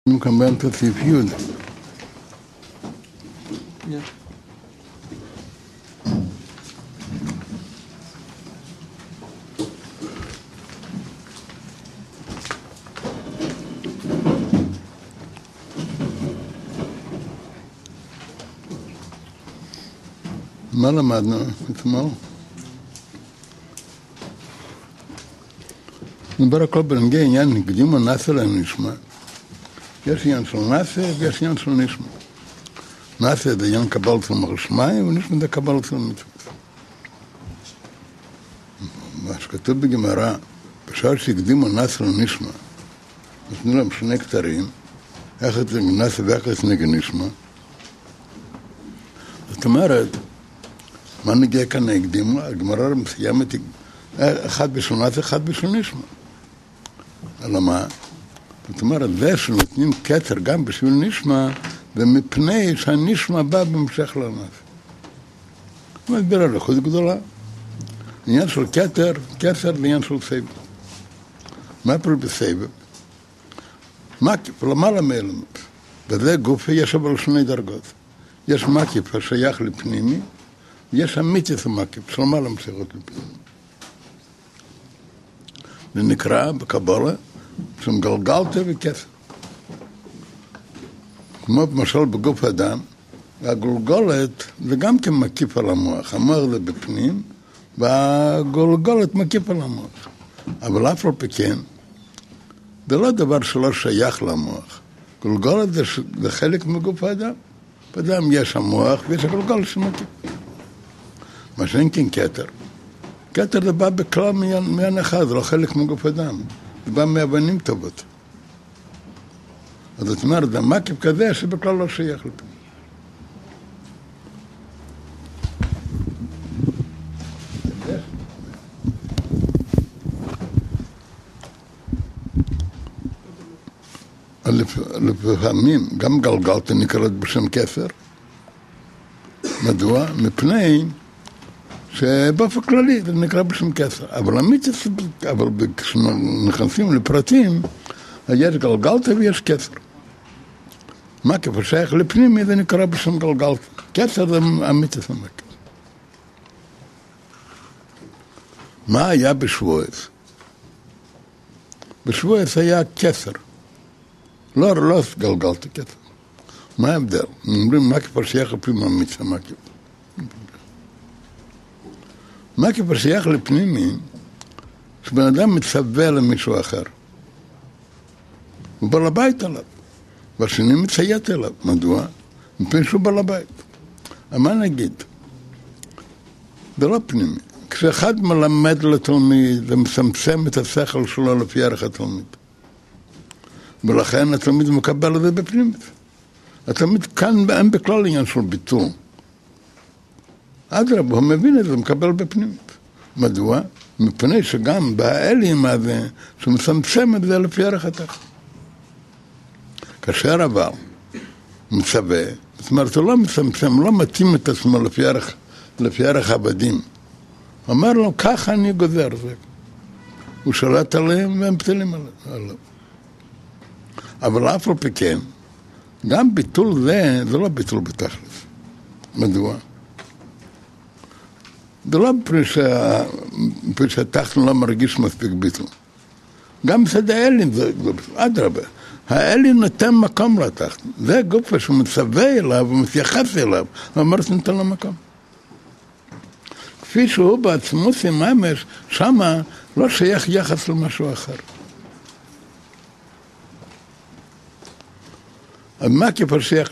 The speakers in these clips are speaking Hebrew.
מקבל את הסעיף י'. מה למדנו אתמול? נדבר הכל בנגיע עניין נקדים הנאסה להם נשמע. יש עניין של נאסה ויש עניין של נשמע. נאסה זה עניין קבל של מרשמיים ונשמע זה קבל של מצוות. מה שכתוב בגמרא, בשעה שהקדימו נאסה לנשמע, נתנו להם שני כתרים, אחד זה נאסה ואחד נגד נשמע. זאת אומרת, מה נגיע כאן הקדימו? הגמרא מסיימת אחד בשביל נאסה, אחד בשביל נשמע. אלא מה? זאת אומרת, זה שנותנים כתר גם בשביל נשמע, ומפני שהנשמע בא במשך לנאסה. הוא מסביר על איכות גדולה. עניין של כתר, כתר לעניין של סבב. מה פרט בסבב? מקיף, למעלה מאלמנט. וזה גופי יש אבל שני דרגות. יש מקיף השייך לפנימי, ויש אמיתיס המקיף, שלמעלה משייכות לפנימי. זה נקרא בקבלה, שם גלגלתא וכתר. כמו במשל בגוף האדם, והגולגולת זה גם כן מקיף על המוח. המוח זה בפנים, והגולגולת מקיף על המוח. אבל אף לא פכן, זה לא דבר שלא שייך למוח. גולגולת זה חלק מגוף האדם. באדם יש המוח ויש הגולגולת שמקיף. מה שאין כן כתר. כתר זה בא בכלל מעין אחד, זה לא חלק מגוף האדם. זה בא מאבנים טובות. אז זאת אומרת, זה מקיף כזה שבכלל לא שייך לפה. לפעמים, גם גלגלתא נקראת בשם כתר. מדוע? מפני שבאופן כללי זה נקרא בשם כתר. אבל כשנכנסים לפרטים, יש גלגלתא ויש כתר. מה כפה שייך לפנימי זה נקרא בשם גלגלתא. כתר זה אמיתיס המקיף. מה היה בשבועס? בשבועס היה כתר. לא גלגלתא כתר. מה ההבדל? אומרים מה כפה שייך לפנימי אמיתיס המקיף. מה כפה שייך לפנימי שבן אדם מצווה למישהו אחר. הוא בא לבית עליו, והשני מציית אליו. מדוע? מפני שהוא בא לבית. מה נגיד? זה לא פנימי. כשאחד מלמד לתלמיד, זה מסמסם את השכל שלו לפי ערך התלמיד. ולכן התלמיד מקבל את זה בפנימית. התלמיד כאן אין בכלל עניין של ביטול. אדרבה, הוא מבין את זה, מקבל בפנימית. מדוע? מפני שגם באלים הזה, שמסמסם את זה לפי ערך התחת. כאשר אבל מצווה, זאת אומרת, הוא לא מסמסם, לא מתאים את עצמו לפי ערך עבדים. הוא אומר לו, ככה אני גוזר זה. הוא שולט עליהם והם פתלים עליו. אבל אף על פי כן, גם ביטול זה לא ביטול בתכלס. מדוע? זה לא מפני שהתחת לא מרגיש מספיק ביטול. גם מצד האלים, אדרבה. האלי נותן מקום לתחת. זה גוף שהוא מצווה אליו ומתייחס אליו, ואומר שנתן לו מקום. כפי שהוא בעצמו ממש, שמה לא שייך יחס למשהו אחר. אז מה כפה שייך?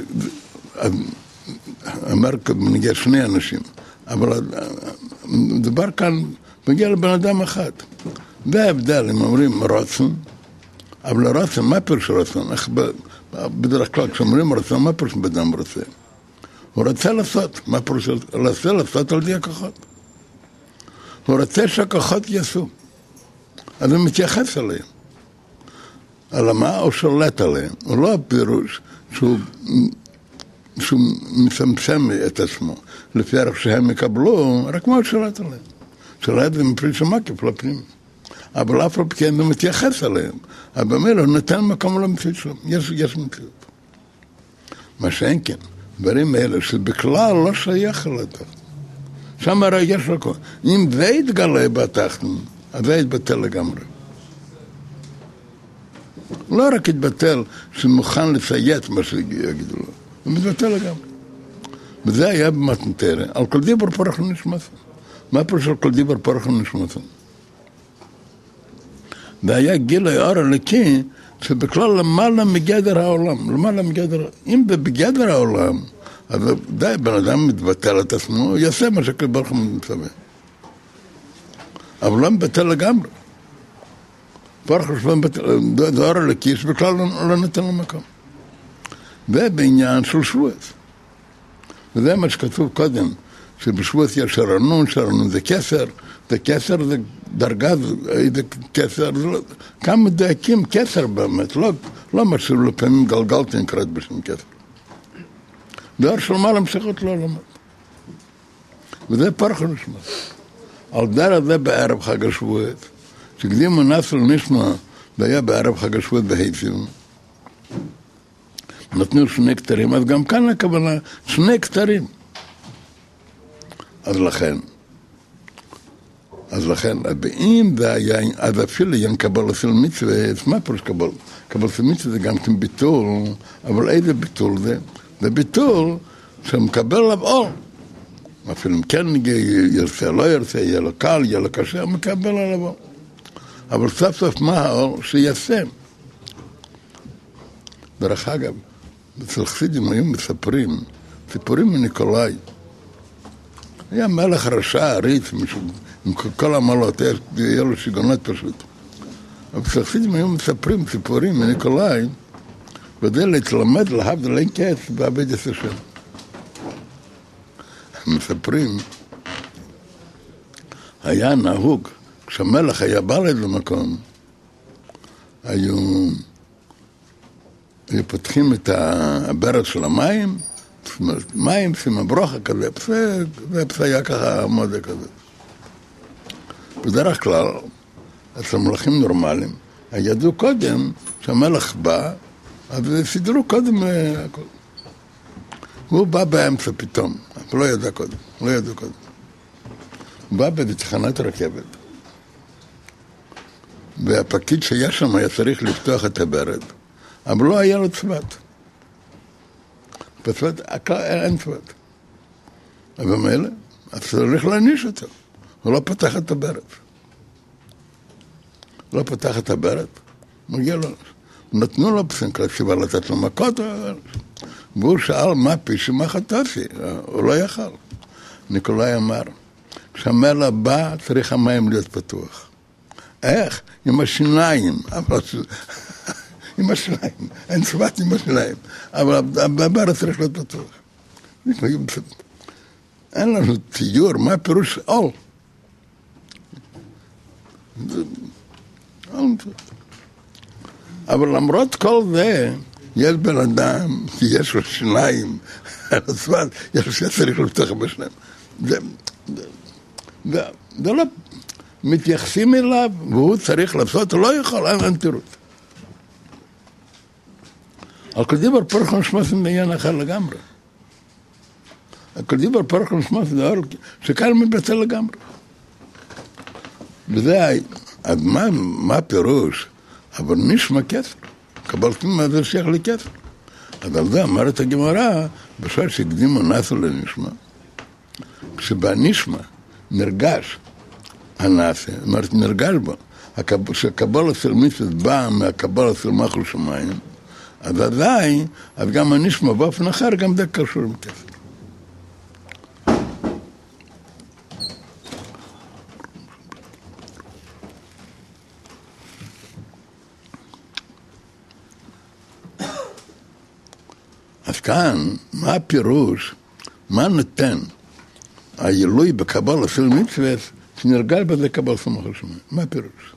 אמר מגיע שני אנשים, אבל דבר כאן מגיע לבן אדם אחד. זה ההבדל, הם אומרים רצון, אבל רצון, מה פירוש רצון? בדרך כלל, כשאומרים רצון, מה פירוש בדם רוצה? הוא רוצה לעשות, מה פירוש לעשות על די הכוחות? הוא רוצה שהכוחות יעשו. אז הוא מתייחס אליהם. על מה? הוא שולט עליהם. הוא לא הפירוש שהוא מצמצם את עצמו. לפי ערך שהם יקבלו, רק מה הוא שולט עליהם? שולט זה מפריש המקיף לפנים. אבל אף פעם כן הוא מתייחס אליהם. אבל במילא הוא נתן מקום למציאות שלו. יש מציאות. מה שאין כן, דברים האלה שבכלל לא שייך לתחתון. שם הרי יש לו כל. אם זה יתגלה בתחתון, אז זה יתבטל לגמרי. לא רק יתבטל שמוכן לציית מה שיגידו לו, הוא מתבטל לגמרי. וזה היה במתנתרא, על כל דיבר פרח לנשמתו. מה פירוש על כל דיבר פרח לנשמתו? והיה גילי אור אלוקי, שבכלל למעלה מגדר העולם, למעלה מגדר, אם זה בגדר העולם, אז די, בן אדם מתבטל את עצמו, הוא יעשה מה שכל ברוך הוא מצווה. אבל לא מתבטל לגמרי. פרח זה אור אלוקי, שבכלל לא נתן לו מקום. זה בעניין של שבועות. וזה מה שכתוב קודם, שבשבועות יש שרנון זה כסר, זה כסר זה דרגה, זה כסר, כמה מדייקים כסר באמת, לא מה שלפעמים גלגלתי נקראת בשם כסר. דור של מעלה המשכות לא למד. וזה פרח נשמע. על דרך זה בערב חג השבועות, שקדימו נסל נשמע, זה היה בערב חג השבועות בהיצים. נתנו שני כתרים, אז גם כאן הכוונה, שני כתרים. אז לכן, אם זה היה, אז אפילו ין קבל אצל מצווה, מה פירוש קבל? קבל אצל מצווה זה גם כן ביטול, אבל איזה ביטול זה? זה ביטול שמקבל עליו אור. אפילו אם כן ירצה, לא ירצה, יהיה לו קל, יהיה לו קשה, מקבל עליו אור. אבל סוף סוף מה האור? שישם. דרך אגב, אצל חסידים היו מספרים, סיפורים מניקולאי. היה מלך רשע, עריץ, עם כל המעלות, היה לו שיגונות פשוט. אבל אצל חסידים היו מספרים סיפורים מניקולאי, כדי להתלמד להבדיל אין קץ בעבודת השם. מספרים, היה נהוג, כשהמלך היה בא לאיזה מקום, היו פותחים את הברד של המים, מים עם הברוכה כזה, זה היה ככה מודה כזה. בדרך כלל, אצל מלכים נורמליים, ידעו קודם שהמלך בא, אז סידרו קודם הכל. הוא בא באמצע פתאום, אבל לא ידע קודם, הוא בא בתחנת רכבת. והפקיד שהיה שם היה צריך לפתוח את הברד, אבל לא היה לו צוות. בצוות, אין צוות. אבל מאלה, אז צריך להניש אותו. הוא לא פתח את הברד. מגיע לו. נתנו לו פסנקה, סיבה לתת לו מכות, והוא שאל מה פישי, מה חטאתי, הוא לא יכל. ניקולאי אמר, כשהמלך בא, צריך המים להיות פתוח. איך? עם השיניים, עם השיניים, אין צוות עם השיניים, אבל הבר צריך להיות פתוח. אין לנו תיאור, מה פירוש אול? אבל למרות כל זה, יש בן אדם, כי יש לו שיניים, יש לו שצריך לפתוח בשניים. זה לא, מתייחסים אליו, והוא צריך לעשות, לא יכול, אין תירוץ. על כל דיבר פרח נשמע זה עניין אחר לגמרי. על כל דיבר פרח נשמע זה דבר שכאן מתבטל לגמרי. וזה, אז מה הפירוש? אבל נשמע כסר. קבלתי מה זה שייך לכסר. אז על זה אמרת הגמרא, בשביל שהקדימו נעשו לנשמע. כשבנשמע נרגש הנעשה, זאת אומרת נרגש בו, שהקבל אצל מצוות בא מהקבל אצל מחל שמיים, אז עדיין, אז גם הנשמע באופן אחר, גם זה קשור עם כסר. אז כאן, מה הפירוש, מה נותן העילוי בקבל אצל מצוות, שנרגש בזה קבל אצל מחל שמיים? מה הפירוש?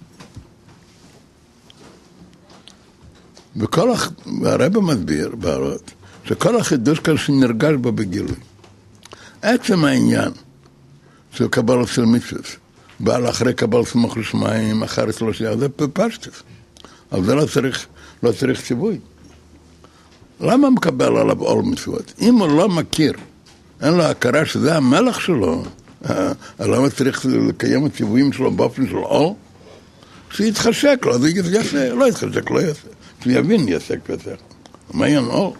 והרבא מסביר בהראות שכל החידוש כאן שנרגש בו בגילוי. עצם העניין של קבל אצל מצוות, בעל אחרי קבל סמוך לשמיים, אחרת לא שייך, זה פשטס. אבל זה לא צריך ציווי. למה מקבל עליו עול מצוות? אם הוא לא מכיר, אין לו הכרה שזה המלך שלו, למה צריך לקיים את ציוויים שלו באופן של עול? שיתחשק לו, אז הוא יעשה, לא יתחשק, לא יעשה. שיבין, יעשה כזה. מה אין עול?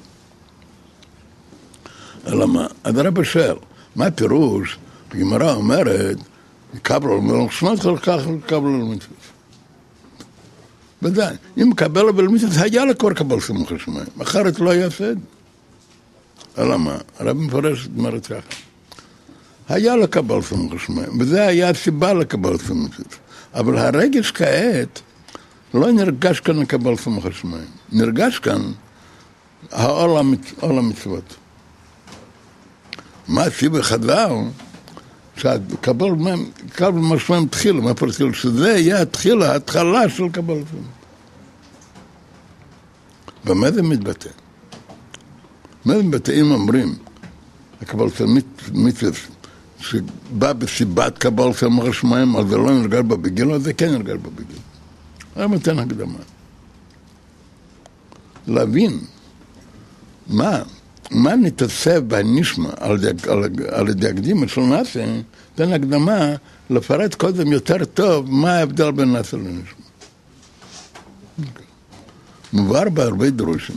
אלא מה? אז הרב שואל, מה הפירוש? הגמרא אומרת, יקבל על שמות כל כך יקבל על מצוות. ודאי, אם מקבל על מצוות, היה לקור קבל סמוך לשמיים, אחרת לא יעשה. אלא מה? הרב מפרש את אומרת ככה. היה לקבל סמוך לשמיים, וזה היה הסיבה לקבל סמוך לשמיים. אבל הרגש כעת לא נרגש כאן לקבל סמוך לשמיים. נרגש כאן העול המצוות. מה הסיבה חז"ל? שקבל משמעם תחילה, מה פרסים? שזה יהיה התחילה, ההתחלה של קבל סמוך. במה זה מתבטא? מה זה מתבטא אם אומרים, הקבל סמוך מצוות, שבא בסיבת קבל סמוך לשמיים, אז זה לא נרגש בבגיל, אז זה כן נרגש בבגיל. אני מתן הקדמה. להבין מה נתעצב בנשמע על ידי הקדימה של נאסא, תן הקדמה לפרט קודם יותר טוב מה ההבדל בין נאסא לנשמע. מובהר בהרבה דרושים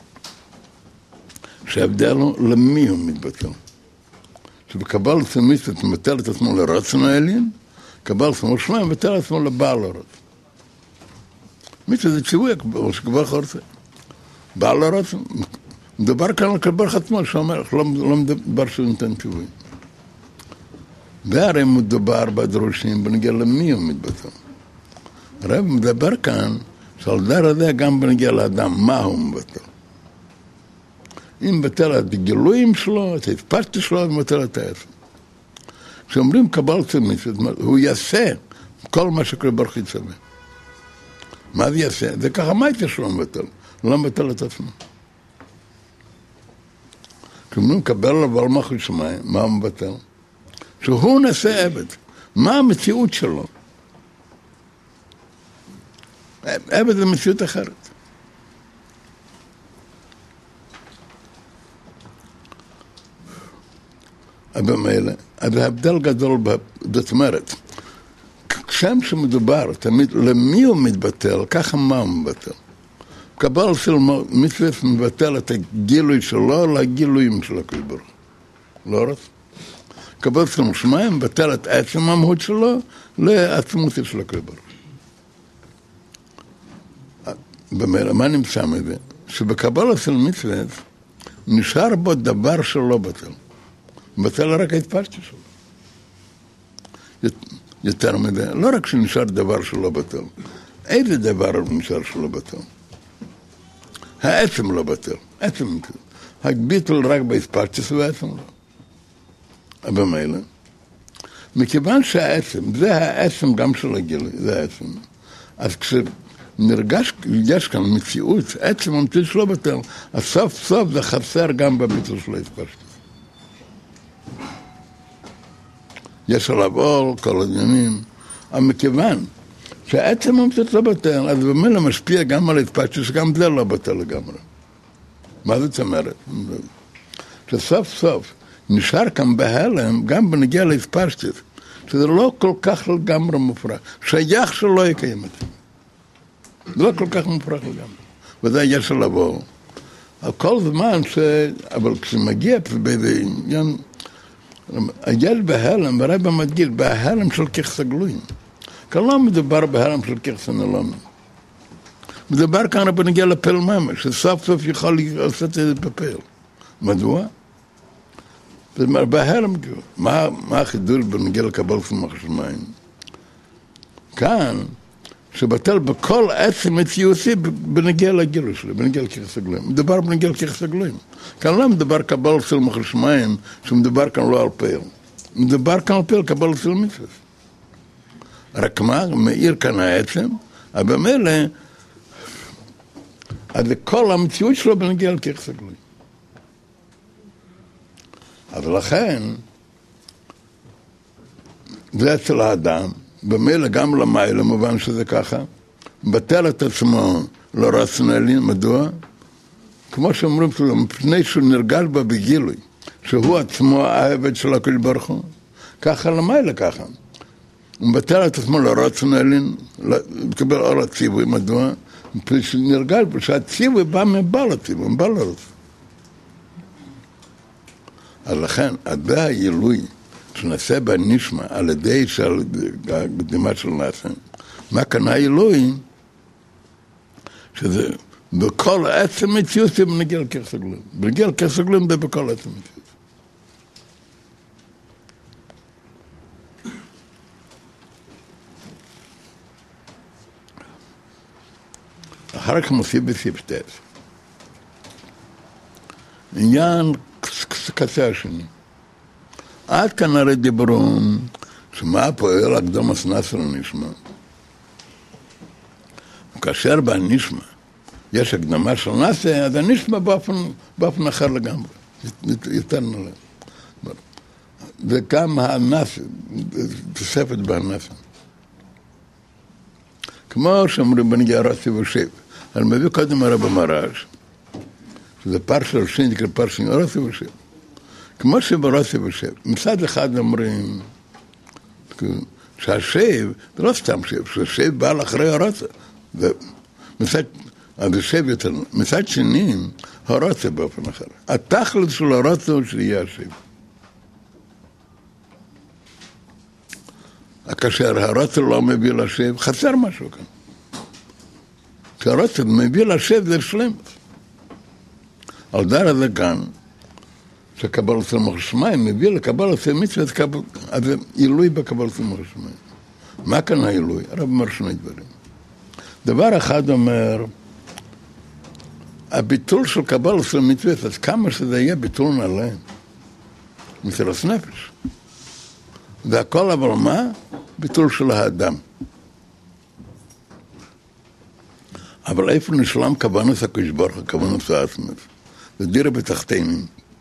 שההבדל הוא למי הוא מתבטל. שבקבל סמוך מבטל את עצמו לרצון העליון, קבל סמוך לשמיים מבטל את עצמו לבעל הרצון. מצווה זה ציווי, שקבל חורצה. בעל הרצון, מדבר כאן על קבל עצמו, שאומר, לא מדבר שהוא נותן ציווי. והרי מדובר בדרושים, בנגיע למי הוא מתבטל. הרב מדבר כאן, שעל דר הזה גם בנגיע לאדם, מה הוא מבטל. אם מבטל את הגילויים שלו, את ההתפשטות שלו, הוא מבטל את העצם. כשאומרים קבל סמוך, הוא יעשה כל מה שקורה ברוך יצווה. מה זה יעשה? זה ככה מייטה שלו מבטל, לא מבטל את עצמו. כשאומרים קבל עליו על מלכות שמיים, מה הוא מבטל? שהוא נעשה עבד. מה המציאות שלו? עבד זה מציאות אחרת. במילא, אז ההבדל גדול, זאת אומרת, כשם שמדובר תמיד למי הוא מתבטל, ככה מה הוא מתבטל. קבל של מצוות מבטל את הגילוי שלו לגילויים של הקדוש ברוך הוא. לא רק. קבל של שמיים מבטל את עצם המהות שלו לעצמות של הקדוש ברוך הוא. במילא, מה נמצא מזה? שבקבל של מצוות נשאר בו דבר שלא בטל. בטל רק ההתפשטות שלו. יותר מזה, לא רק שנשאר דבר שלא בטל. איזה דבר נשאר שלא בטל? העצם לא בטל. עצם בטל. הביטול רק בהתפשטות והעצם לא. אבל מילא. מכיוון שהעצם, זה העצם גם של הגילוי, זה העצם. אז כשנרגש, יש כאן מציאות, עצם המציאות שלא בטל, אז סוף סוף זה חסר גם בביטול של ההתפשטות. יש עליו עול, כל העניינים, אבל מכיוון שהעצם המציאות לא בטל, אז במילא משפיע גם על ההתפשטות, שגם זה לא בטל לגמרי. מה זאת אומרת? שסוף סוף נשאר כאן בהלם, גם בנגיע להתפשטות, שזה לא כל כך לגמרי מופרך, שייך שלא יקיים את זה. זה לא כל כך מופרך לגמרי. וזה יש עליו עול. על כל זמן אבל כשמגיע באיזה עניין, הילד בהלם, והרבא מדגיש, בהלם של ככס הגלויים. כאן לא מדובר בהלם של ככס הנעלמים. מדובר כאן בנגיע לפל ממש, שסוף סוף יכול לעשות את זה בפל. מדוע? בהלם, מה החידוש בנגיע לקבל סמוך שמיים? כאן, שבטל בכל עצם מציאותי בנגיע לגילוי שלי, בנגיע לככס הגלויים. מדובר בנגיע לככס הגלויים. כאן לא מדבר קבל סמוך שמיים, שמדבר כאן לא על פל. מדבר כאן על פל, קבל של מצוות. רק מה? מאיר כאן העצם, אבל במילא, אז כל המציאות שלו בנגיע לככס הגלויים. אז לכן, זה אצל האדם, במילא גם למעלה, מובן שזה ככה, מבטל את עצמו לא רציונלי, מדוע? כמו שאומרים, מפני שהוא נרגש בה בגילוי, שהוא עצמו העבד של הקדוש ברוך הוא, ככה למעלה ככה. הוא מבטל את עצמו לא רציונלי, לקבל אור הציווי, מדוע? מפני שהוא נרגש בה, שהציווי בא מבעל הציווי, מבעל הרצון. אז לכן, עדי העילוי שנעשה בנשמה על ידי הקדימה של נעשה, מה כאן העילוי? שזה בכל עצם מציאות זה בנגיע לכך סגלום. בנגיע לכך סגלום זה בכל עצם מציאות. אחר כך מוסיף בסיפטס. עניין קצה השני. עד כאן הרי דיברו שמה פועל הקדום הסנאסר לנשמה. כאשר בנשמה יש הקדמה של נאסה, אז הנשמה באופן אחר לגמרי, יותר נעלה. וגם הנאסה, תוספת בהנאסה. כמו שאומרים בנגיע רצי ושב, אני מביא קודם הרב המרש, שזה פרשה ראשית, נקרא פרשה רצי ושב. כמו שברצי ושב, מצד אחד אומרים, שהשב, זה לא סתם שב, שהשב בא לאחרי הרצה. מצד שני, הרצה באופן אחר. התכלת של הרצה הוא שיהיה השב. כאשר הרצה לא מביא לשב, חסר משהו כאן. כשהרצה מביא לשב זה שלם. על דר הזה כאן, שקבל אצל מחשמיים, מביא לקבל אצל מצוות, אז זה עילוי בקבל אצל מחשמיים. מה כאן העילוי? הרב אומר שני דברים. דבר אחד אומר, הביטול של קבל אצל מצוות, אז כמה שזה יהיה ביטול נעלה, מסירות נפש. והכל אבל מה? ביטול של האדם. אבל איפה נשלם כוונת הקדוש ברוך הוא, כוונת העצמית? זה דירה בתחתינים.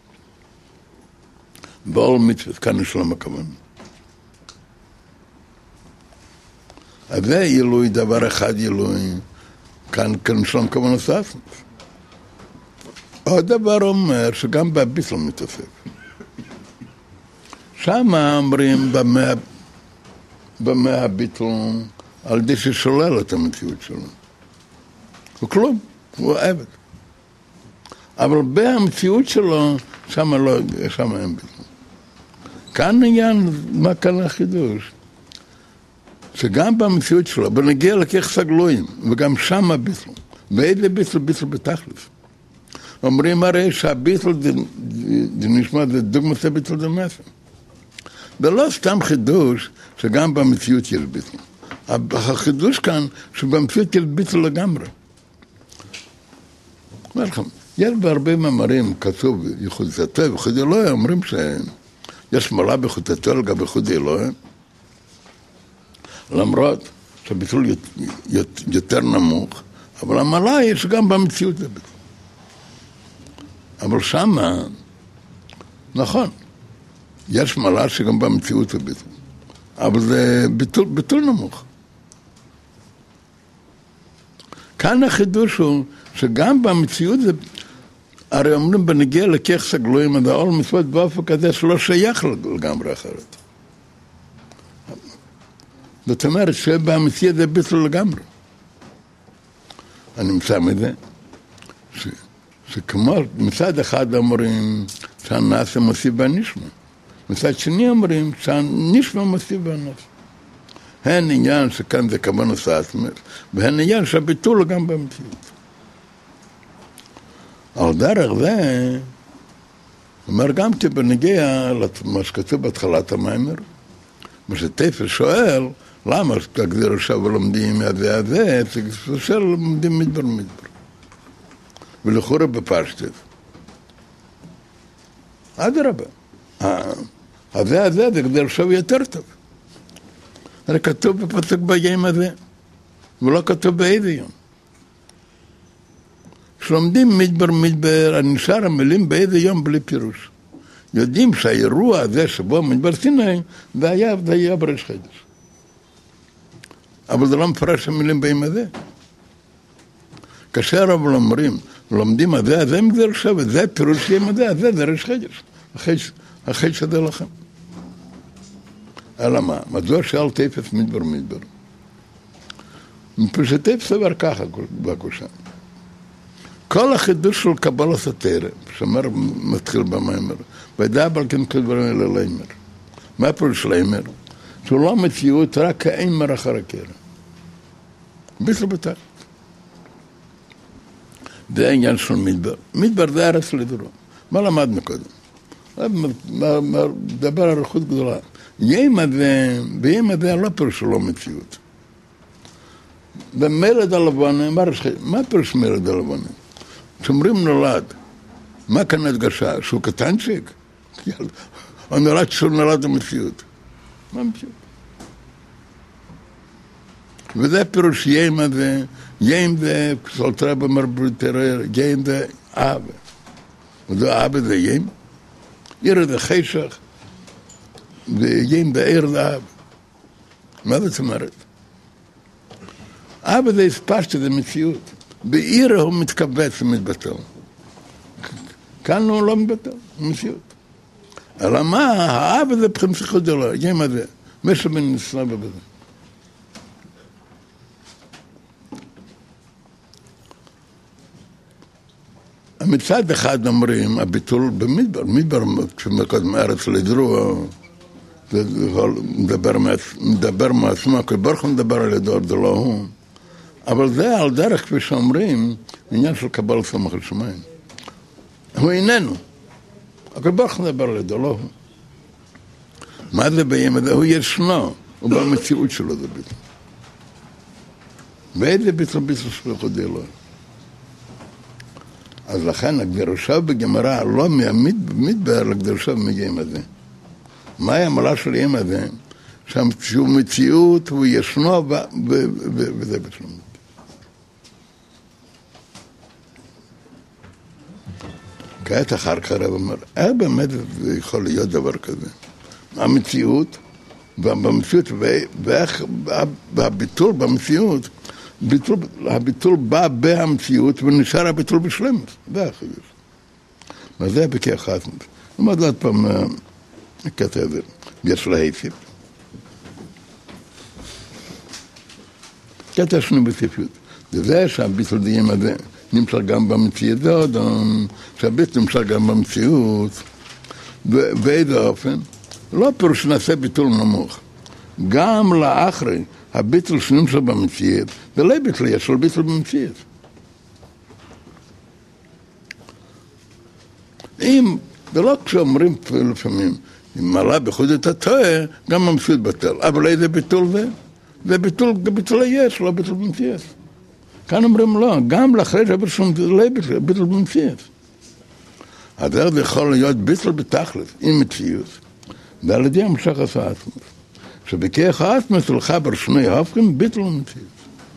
בעול מצוות, כאן נשלם הכוונה. אז זה עילוי, דבר אחד עילוי, כאן נשלם כוונת העצמית. עוד דבר אומר שגם בביטול מתוסף. שם אומרים במה הביטול על ידי ששולל את המציאות שלו. הוא כלום, הוא עבד. אבל במציאות שלו, שם אין ביטול. כאן עניין, מה כאן החידוש? שגם במציאות שלו, בנגיע לכך סגלויים, וגם שם הביטול. ואיזה ביטול? ביטול בתכלס. אומרים הרי שהביטול נשמע, זה דוגמת הביטול דמסה. זה לא סתם חידוש שגם במציאות יש ביטול. החידוש כאן שבמציאות יש ביטול לגמרי. אומר לכם, יש בהרבה מאמרים כתוב ייחוד זאתו וייחוד אלוהים, אומרים שיש מעלה בייחודתו לגבי ייחוד אלוהים, למרות שהביטול יותר נמוך, אבל המעלה יש גם במציאות זה ביטול. אבל שמה, נכון, יש מעלה שגם במציאות זה ביטול, אבל זה ביטול נמוך. כאן החידוש הוא שגם במציאות זה, הרי אומרים בנגיע לכך סגלויים, עד העול מצוות באופן כזה שלא שייך לגמרי אחרת. זאת אומרת שבמציאות זה ביטול לגמרי. אני מצא מזה, שכמו מצד אחד אומרים שהנאסה מוסיף בנשמה, מצד שני אומרים שהנשמה מוסיף בנאסה. הן עניין שכאן זה כוונת העצמית, והן עניין שהביטול גם במציאות. על דרך זה, אומר גם בנגיע למה שכתוב בהתחלת המאמר, מה שטפל שואל, למה תגדיר עכשיו ולומדים מהזה הזה, זה שואל לומדים מדבר. ולכאורה בפשטות. אדרבה. הזה זה כדי לחשוב יותר טוב. זה כתוב בפסוק ביום הזה, ולא כתוב באיזה יום. כשלומדים מדבר, נשאר המילים באיזה יום בלי פירוש. יודעים שהאירוע הזה שבו מדבר סיני, זה היה בראש חודש. אבל זה לא מפרש המילים באים הזה. כאשר אבל אומרים, לומדים הזה מגזר שבט, זה פירוש ים הזה ריש חדש. החדש הזה לכם. אלא מה? מדוע שאל תפס מדבר. מפני תפס עבר ככה בקושה. כל החידוש של קבלת התורה, שאמר מתחיל במאמר, וידע אבל כן כל דברים אלה לאמר. מה פירוש לאמר? שהוא לא מציאות רק כאמר אחר הקרע. ביטל בתחת. זה העניין של מדבר. מדבר זה ארץ לדורו. מה למדנו קודם? דבר אריכות גדולה. בים הזה לא פירוש לא מציאות. במרד הלבנה, מה פירוש מרד הלבנה? כשאומרים נולד, מה כאן הדגשה? שהוא קטנצ'יק? או נולד שהוא נולד המציאות? מה המציאות? וזה פירוש ים הזה, ים זה, כשאלתר רב אמר בריטרר, ים זה אבא. וזה אבא זה ים, עיר זה חשך, וים זה עיר זה אבא. מה זאת אומרת? אבא זה הספשת, זה מציאות. בעיר הוא מתכווץ ומתבטל. כאן הוא לא מתבטל, הוא מציאות. אלא מה? האבא זה פחים פסיכודולר, ים הזה. משהו בין נסלב בזה. מצד אחד אומרים, הביטול במדבר, כשמקודם ארץ לדרו, מדבר מעצמו, כל ברוך הוא מדבר על ידו, זה לא הוא. אבל זה על דרך, כפי שאומרים, עניין של קבל סמך על שמיים. הוא איננו. כל ברוך הוא מדבר על ידו, לא הוא. מה זה בים הזה? הוא ישנו, הוא במציאות שלו זה ביטול. ואיזה ביטול של ייחוד אלוהים. אז לכן הגדרשה בגמרא לא מהמדבר לגדרשה במגעים הזה. מהי המעלה של ים הזה? שהוא מציאות, הוא ישנו וזה בשלום. כעת אחר כך הרב אומר, באמת זה יכול להיות דבר כזה. המציאות, במציאות, והביטול במציאות, הביטול בא בהמציאות ונשאר הביטול בשלמות. זה החידוש. מה זה בכך עצמות. למד עוד פעם הקטע הזה. יש להיפים. קטע שני בספיות. זה שהביטול דיים הזה נמשל גם במציאות, זה עוד שהביטול נמשל גם במציאות. באיזה אופן? לא פירוש נעשה ביטול נמוך. גם לאחרי הביטול שנמשל במציאות, זה לא ביטול, יש לו ביטול במציאות. זה לא כשאומרים לפעמים, אם מעלה בחוד את הטועה, גם המציאות בטל. אבל איזה ביטול זה? זה ביטול יש, לא ביטול במציאות. כאן אומרים לא, גם לאחרי שהביטול זה לא ביטול במציאות. הדרך זה יכול להיות ביטול בתכלס, עם מציאות, ועל ידי המשך עשה עצמות. שבכך העצמות הולכה ברשמי ההופכים ביטול המציאות.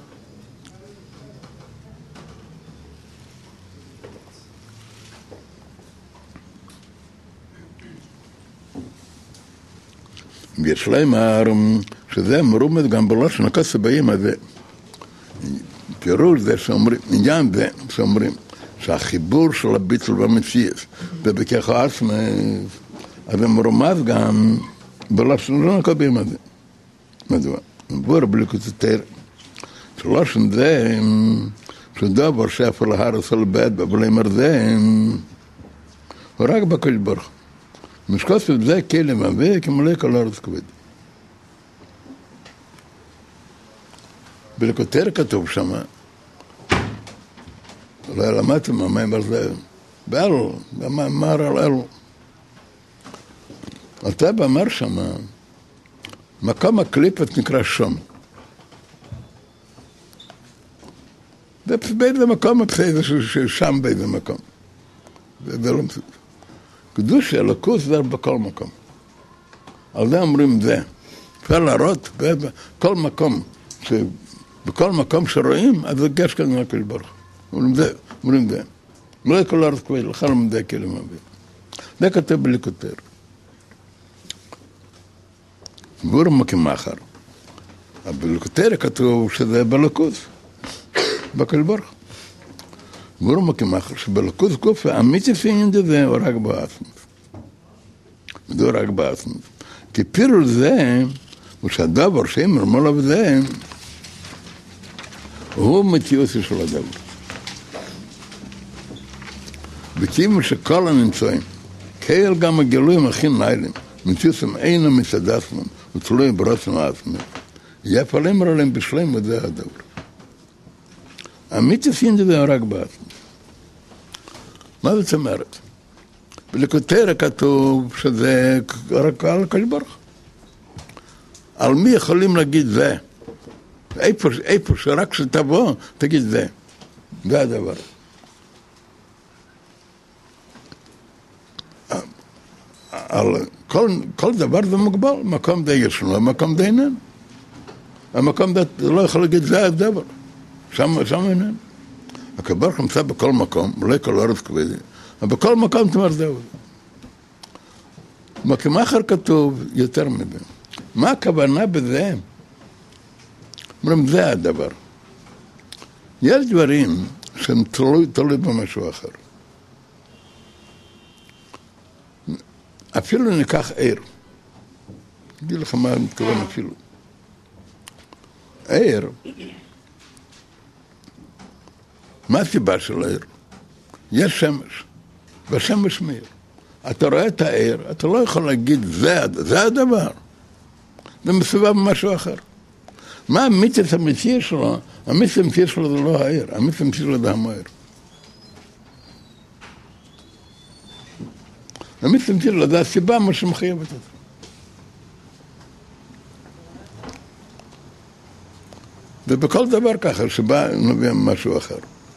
ויש להם שזה מרומד גם בלושן הכוס הבאים הזה. פירוש זה שאומרים, עניין זה שאומרים, שהחיבור של הביטול במציאות, ובכך העצמות, אז זה מרומד גם בלושן הכוס הזה. מדוע? בור בליקות יותר. שלושן זה, שדובר שאפר להרס על בית, אבל אמר זה, הוא רק בקודש ברוך הוא. משקוס את זה כלם הווה כמלא כל הארץ כבד. בלכותר כתוב שמה, אולי למדתם מה אמר זה, באלו, אמר על אלו. הטבע אמר שמה, מקום הקליפת נקרא שום. זה באיזה מקום, שם באיזה מקום. זה לא מסודר. קדוש אלוקות זה בכל מקום. על זה אומרים זה. אפשר להראות בכל מקום, בכל מקום שרואים, אז זה גש כאן מהקדוש ברוך הוא. אומרים זה. לא כל הארץ כבד, לך לא מדע כלם אבי. זה כתב בליקותר. גור מקים אחר. בליקוטי כתוב שזה בלוקות, בכל ברוך. גורו מקמח, שבלוקות גוף, אמיתי פיינד זה רק בעצמות. זה רק בעצמות. כי פירוש זה, ושהדבר שאמר מולו זה, הוא מציאוסי של הדבר. וכיוון שכל הנמצאים, כאל גם הגילויים הכי נעלים, מציאוסים אינו מצד עצמם, ותלוי ברצון עצמם, יפעלים עליהם בשלם וזה הדבר. אמיתי פיינד זה רק בעצמות. מה זאת אומרת? בליקוטי כתוב שזה רק על כל ברוך. על מי יכולים להגיד זה? איפה שרק שתבוא, תגיד זה. זה הדבר. על כל דבר זה מוגבל. מקום די ישנו, מקום די איננו. המקום די לא יכול להגיד זה הדבר. שם איננו. הקב"ה נמצא בכל מקום, אולי כל ארץ כבדי. אבל בכל מקום תאמר זהו. מקמחר כתוב יותר מזה. מה הכוונה בזה? אומרים, זה הדבר. יש דברים שהם תלוי במשהו אחר. אפילו ניקח עיר. אגיד לך מה אני מתכוון אפילו. עיר, מה הסיבה של העיר? יש שמש, והשמש מאיר. אתה רואה את העיר, אתה לא יכול להגיד, זה הדבר. זה מסובב במשהו אחר. מה המיתוס האמיתי שלו? המיתוס האמיתי שלו זה לא העיר, המיתוס האמיתי שלו זה המאיר. המיתוס האמיתי שלו זה הסיבה מה שמחייבת את זה. ובכל דבר ככה, שבא נובע משהו אחר.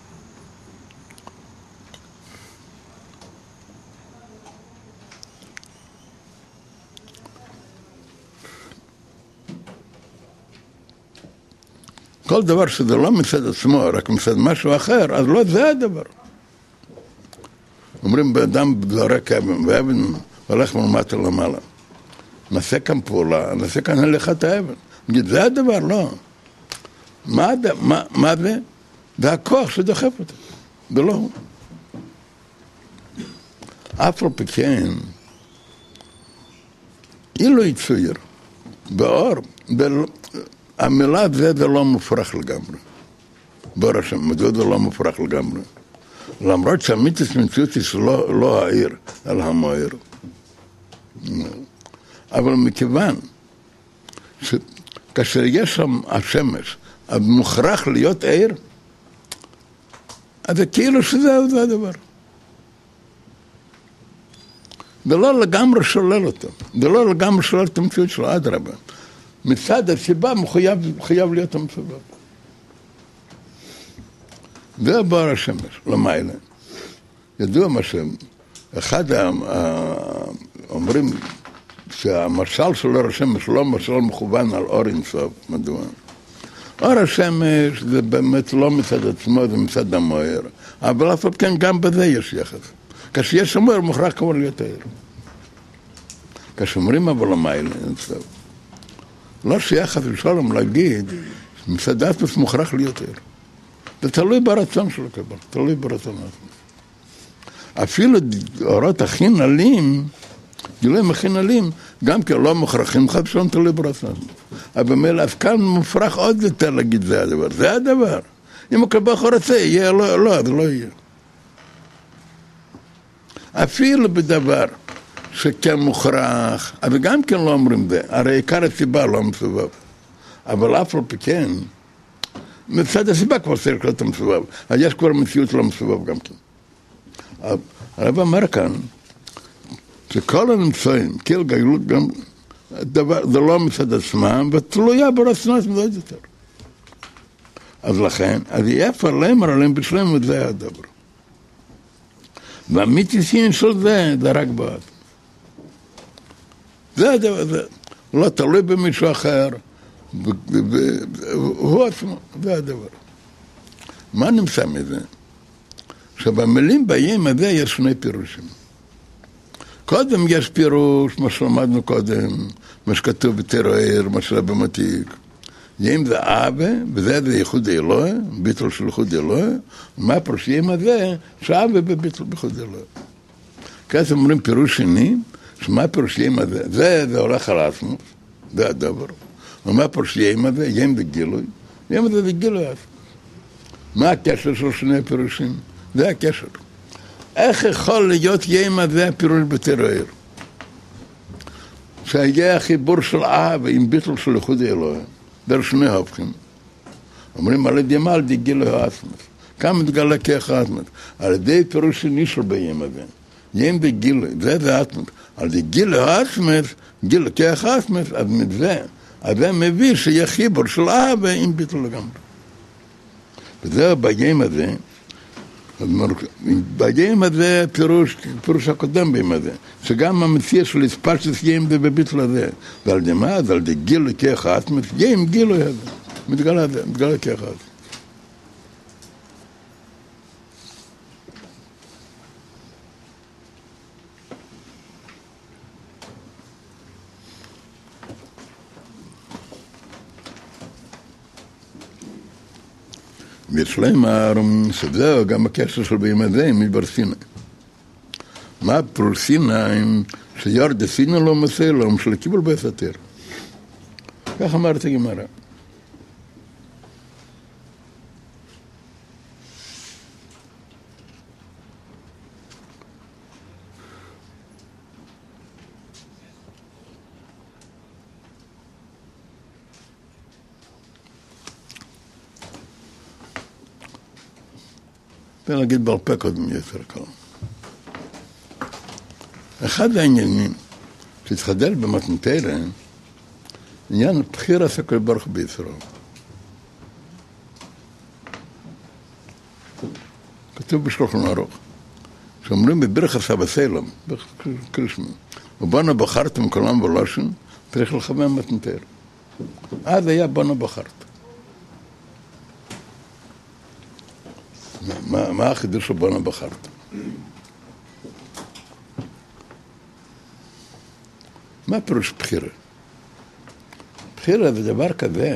כל דבר שזה לא מצד עצמו, רק מצד משהו אחר, אז לא זה הדבר. אומרים, באדם זורק אבן, ואבן הולך מלמטה למעלה. נעשה כאן פעולה, נעשה כאן הלכת האבן. נגיד, זה הדבר? לא. מה זה? זה הכוח שדוחף אותו. זה לא הוא. אף על פי כן, אילו יצויר, באור, המילה זה לא מופרך לגמרי. בור השם, מדוע זה לא מופרך לגמרי. למרות שהמיתוס מציאותי שלא העיר, אלא המאיר. אבל מכיוון שכאשר יש שם השמש, אז מוכרח להיות עיר, אז זה כאילו שזה הדבר. זה לא לגמרי שולל אותו. זה לא לגמרי שולל את המציאות שלו, אדרבה. מצד הסיבה מחויב להיות המסובב. זה בור השמש, למעלה. ידוע מה שאחד אומרים שהמשל של אור השמש לא משל מכוון על אור אינסוף. מדוע? אור השמש זה באמת לא מצד עצמו, זה מצד המאיר. אבל אף כן גם בזה יש יחס. כשיש המאיר מוכרח כבר להיות העיר. כשאומרים אבל למעלה, אינסוף. לא שייך את שלום להגיד, מצד עצמוס מוכרח להיות עיר. זה תלוי ברצון של הקבל, תלוי ברצון עצמוס. אפילו אורות הכי נעלים, גילויים הכי נעלים, גם כי לא מוכרחים, חד שלום תלוי ברצון עצמוס. אבל במילא, אז כאן מופרח עוד יותר להגיד, זה הדבר. זה הדבר. אם הקבל רוצה, יהיה, לא, זה לא יהיה. אפילו בדבר שכן מוכרח, אבל גם כן לא אומרים זה, הרי עיקר הסיבה לא מסובב. אבל אף על פי כן, מצד הסיבה כבר צריך להיות מסובב. אז יש כבר מציאות לא מסובב גם כן. הרב אומר כאן, שכל הנמצאים, כל גאילות גם, זה לא מצד עצמם, ותלויה ברצון עצמם עוד יותר. אז לכן, אז יפה להם עליהם בשלם וזה הדבר. והמיתוסין של זה רק בעד. זה הדבר, זה לא תלוי במישהו אחר, הוא עצמו, זה הדבר. מה נמצא מזה? שבמילים באים הזה יש שני פירושים. קודם יש פירוש, מה שלמדנו קודם, מה שכתוב בתרעיר, מה שלה במתיק. ים זה אבא, וזה ייחוד אלוהי, ביטול של ייחוד אלוהי, ומה פירוש ים הזה, שאבא בביטול בייחוד אלוהי. כעת אומרים פירוש שני, שמה פירוש ים הזה, זה הולך על עצמו, זה הדבר. ומה פירוש ים הזה, ים זה גילוי, ים הזה זה גילוי עצמו. מה הקשר של שני הפירושים? זה הקשר. איך יכול להיות ים הזה הפירוש בתרעיר? שהיה החיבור של אבא עם ביטול של ייחוד אלוהי, דרך שני הופכים. אומרים על ידי מה? על ידי גילוי העצמות. כאן מתגלה כיח העצמות. על ידי פירוש שני של בים הזה. ים זה גילוי, זה העצמות. על ידי גילוי העצמות, גילוי כיח העצמות, אז מזה, אז זה מביא שיהיה חיבור של אבא עם ביטול לגמרי. וזה בים הזה, בים הזה פירוש הקודם בים הזה, שגם המציע של הספשטוס ים זה בביטול הזה. ועל ידי מה? אז על ידי גילוי כיח העצמות, ים גילוי הזה. מתגלה כיח העצמות. ואצלם שזהו גם הקשר של בים הזה מדבר סיני. מה פירוש סיני שירד סיני לא מסר לו, של קיבול בהסתר. כך אמרת גמרא. ונגיד בעל פה קודם יותר קל. אחד העניינים שהתחדל במתנתרא, עניין בחיר הסקל ברוך בישראל. כתוב בשולחן ערוך, שאומרים בברך הסבא סלם, בקרישמי, ובנו בחרתם כולם ולושן, צריך לכוון מתנתרא. אז היה בנו בחרת. מה החידוש של בנו בחרת? מה פירוש בחירה? בחירה זה דבר כזה,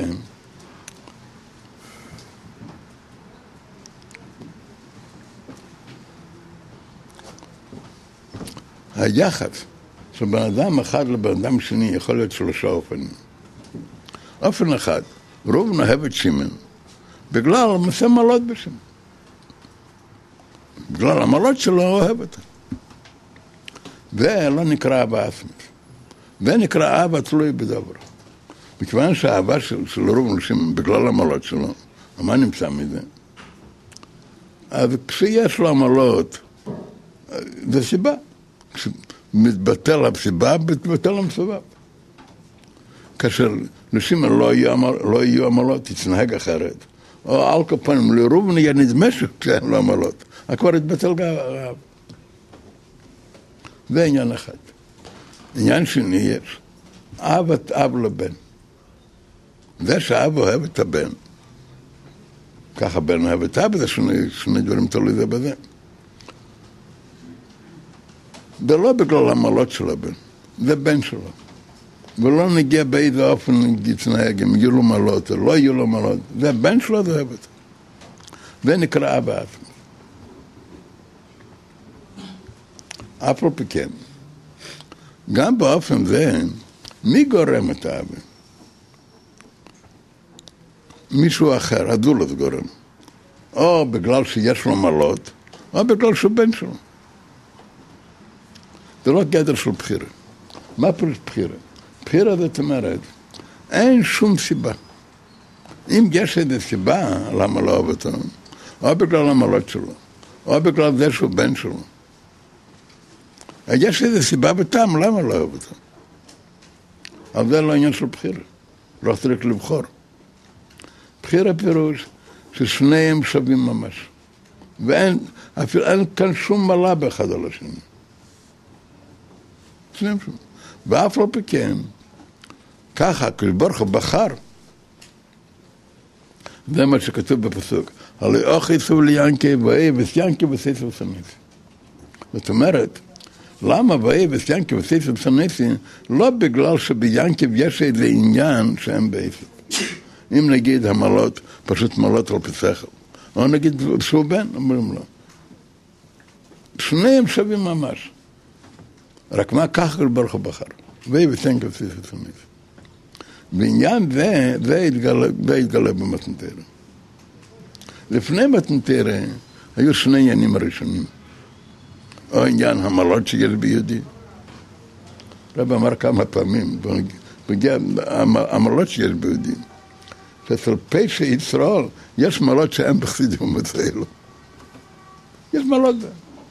היחס של בן אדם אחד לבן אדם שני יכול להיות שלושה אופנים. אופן אחד, ראובן אוהב את שמעון, בגלל מסע מעלות בשמעון. בגלל המעלות שלו אוהב אותה. זה לא נקרא אהבה עצמית. זה נקרא אהבה תלוי בדבר. מכיוון שהאהבה של ראובן לשמעון בגלל המעלות שלו, מה נמצא מזה? אז כשיש לו המעלות, זה סיבה. כשמתבטל הסיבה, מתבטל המסובב. כאשר לשמעון לא יהיו המעלות, תתנהג אחרת. או על כל פנים, לראובן יהיה נדמה שאין לו המעלות. כבר התבטל גאווה. זה עניין אחד. עניין שני יש, אהבת אב לבן. זה שאב אוהב את הבן. ככה בן אוהב את אב, זה שני דברים תלוי זה בזה. זה לא בגלל המעלות של הבן, זה בן שלו. ולא נגיע באיזה אופן יתנהג, אם יהיו לו מעלות או לא יהיו לו מעלות. זה בן שלו, זה אוהב אותו. זה נקרא אבא עצמי. אף על פי כן, גם באופן זה, מי גורם את האבא? מישהו אחר, הדולת גורם. או בגלל שיש לו מעלות, או בגלל שהוא בן שלו. זה לא גדר של בחירה. מה פירוש בחירה? בחירה זאת אומרת, אין שום סיבה. אם יש איזו סיבה למה לא אוהב אותו, או בגלל המעלות שלו, או בגלל זה שהוא בן שלו, יש איזו סיבה בטעם למה לא אוהב אותו. אבל זה לא עניין של בחירה. לא צריך לבחור. בחירה פירוש ששניהם שווים ממש. ואין, אפילו אין כאן שום מעלה באחד על השני. שניהם שווים. ואף לא פי ככה, כשברוך הוא בחר, זה מה שכתוב בפסוק, הלא אוכי סוב ליאנקי ואהב את ינקי וסייסו סניסי. זאת אומרת, למה ואהב את ינקי וסייסו סניסי? לא בגלל שביאנקי יש איזה עניין שהם בעסק. אם נגיד המלות, פשוט מלות על פסחל. או נגיד שהוא בן, אומרים לו. שניהם שווים ממש. רק מה כך ברוך הוא בחר. ויבטן כפסיס עצמית. בעניין זה התגלה במתנתרא. לפני מתנתרא היו שני עניינים הראשונים. או עניין המלות שיש ביהודי. רב אמר כמה פעמים, המלות שיש ביהודי. שאצל פשע ישראל יש מלות שאין בחסידים ומצאילו. יש מלות זה.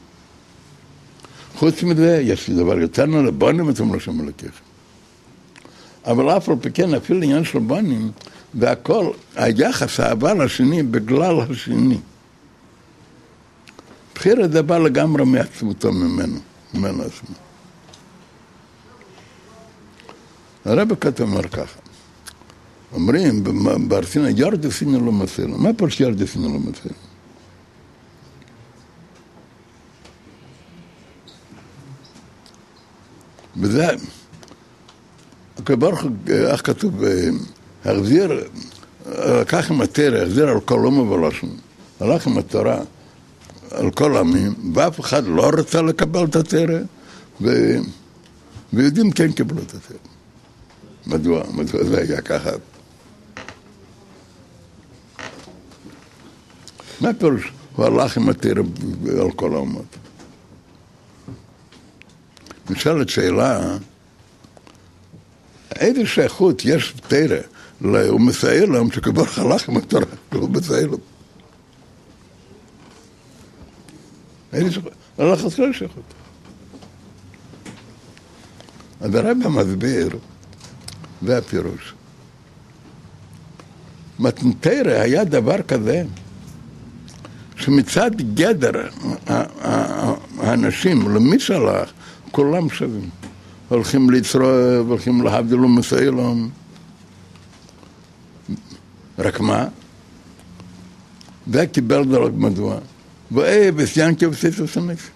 חוץ מזה, יש דבר יותר לבונים אתם לא שם אלוקיך. אבל אף על פי כן, אפילו עניין של בונים, והכל, היחס האהבה לשני בגלל השני. בחירה זה בא לגמרי מעצמותו ממנו עצמו. הרב כתב אומר ככה, אומרים בארסינה, ירד סינה לא מסלם. מה פרש ירד סינה לא מסלם? וזה, ברוך איך כתוב, החזיר, לקח עם התרא, החזיר על כל אומה ולשון, הלך עם התורה על כל עמים, ואף אחד לא רצה לקבל את התרא, ויהודים כן קיבלו את התרא. מדוע זה היה ככה? מה פירוש? הוא הלך עם התרא על כל האומות. נשאלת שאלה, איזה שייכות יש תרא ומסעילם שכבר הלך עם התורה, לא מסעילם. איזה שייכות? הלך את כל שייכות. אז הרב מסביר, זה הפירוש. מתנתרא היה דבר כזה, שמצד גדר האנשים, למי שהלך, כולם שווים. הולכים ליצרוע, הולכים להבדיל ומסעילם. רק מה? זה קיבל דרך מדוע. וסיינקי וסיסו סנף.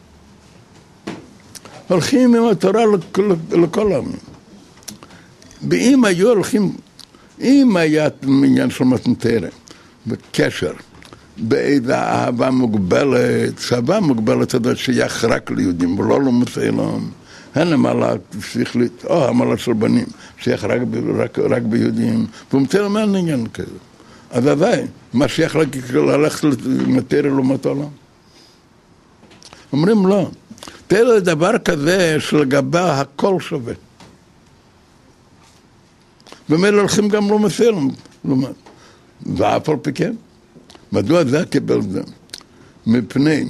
הולכים עם התורה לכל העמים. ואם היו הולכים, אם היה עניין של מתנתרא, בקשר, באיזה אהבה מוגבלת, שאהבה מוגבלת הזאת שייך רק ליהודים, ולא למסעילם, אין המעלה שכלית, או המעלה של בנים, שייך רק ביהודים, והוא מצא למה אין עניין כזה. אז עדיין, מה שייך ללכת לתרא לעומת העולם? אומרים לא, תרא זה דבר כזה שלגבה הכל שווה. ומילא הולכים גם לא מסעילם, ואף על פי כן. מדוע זה קיבל זה? מפני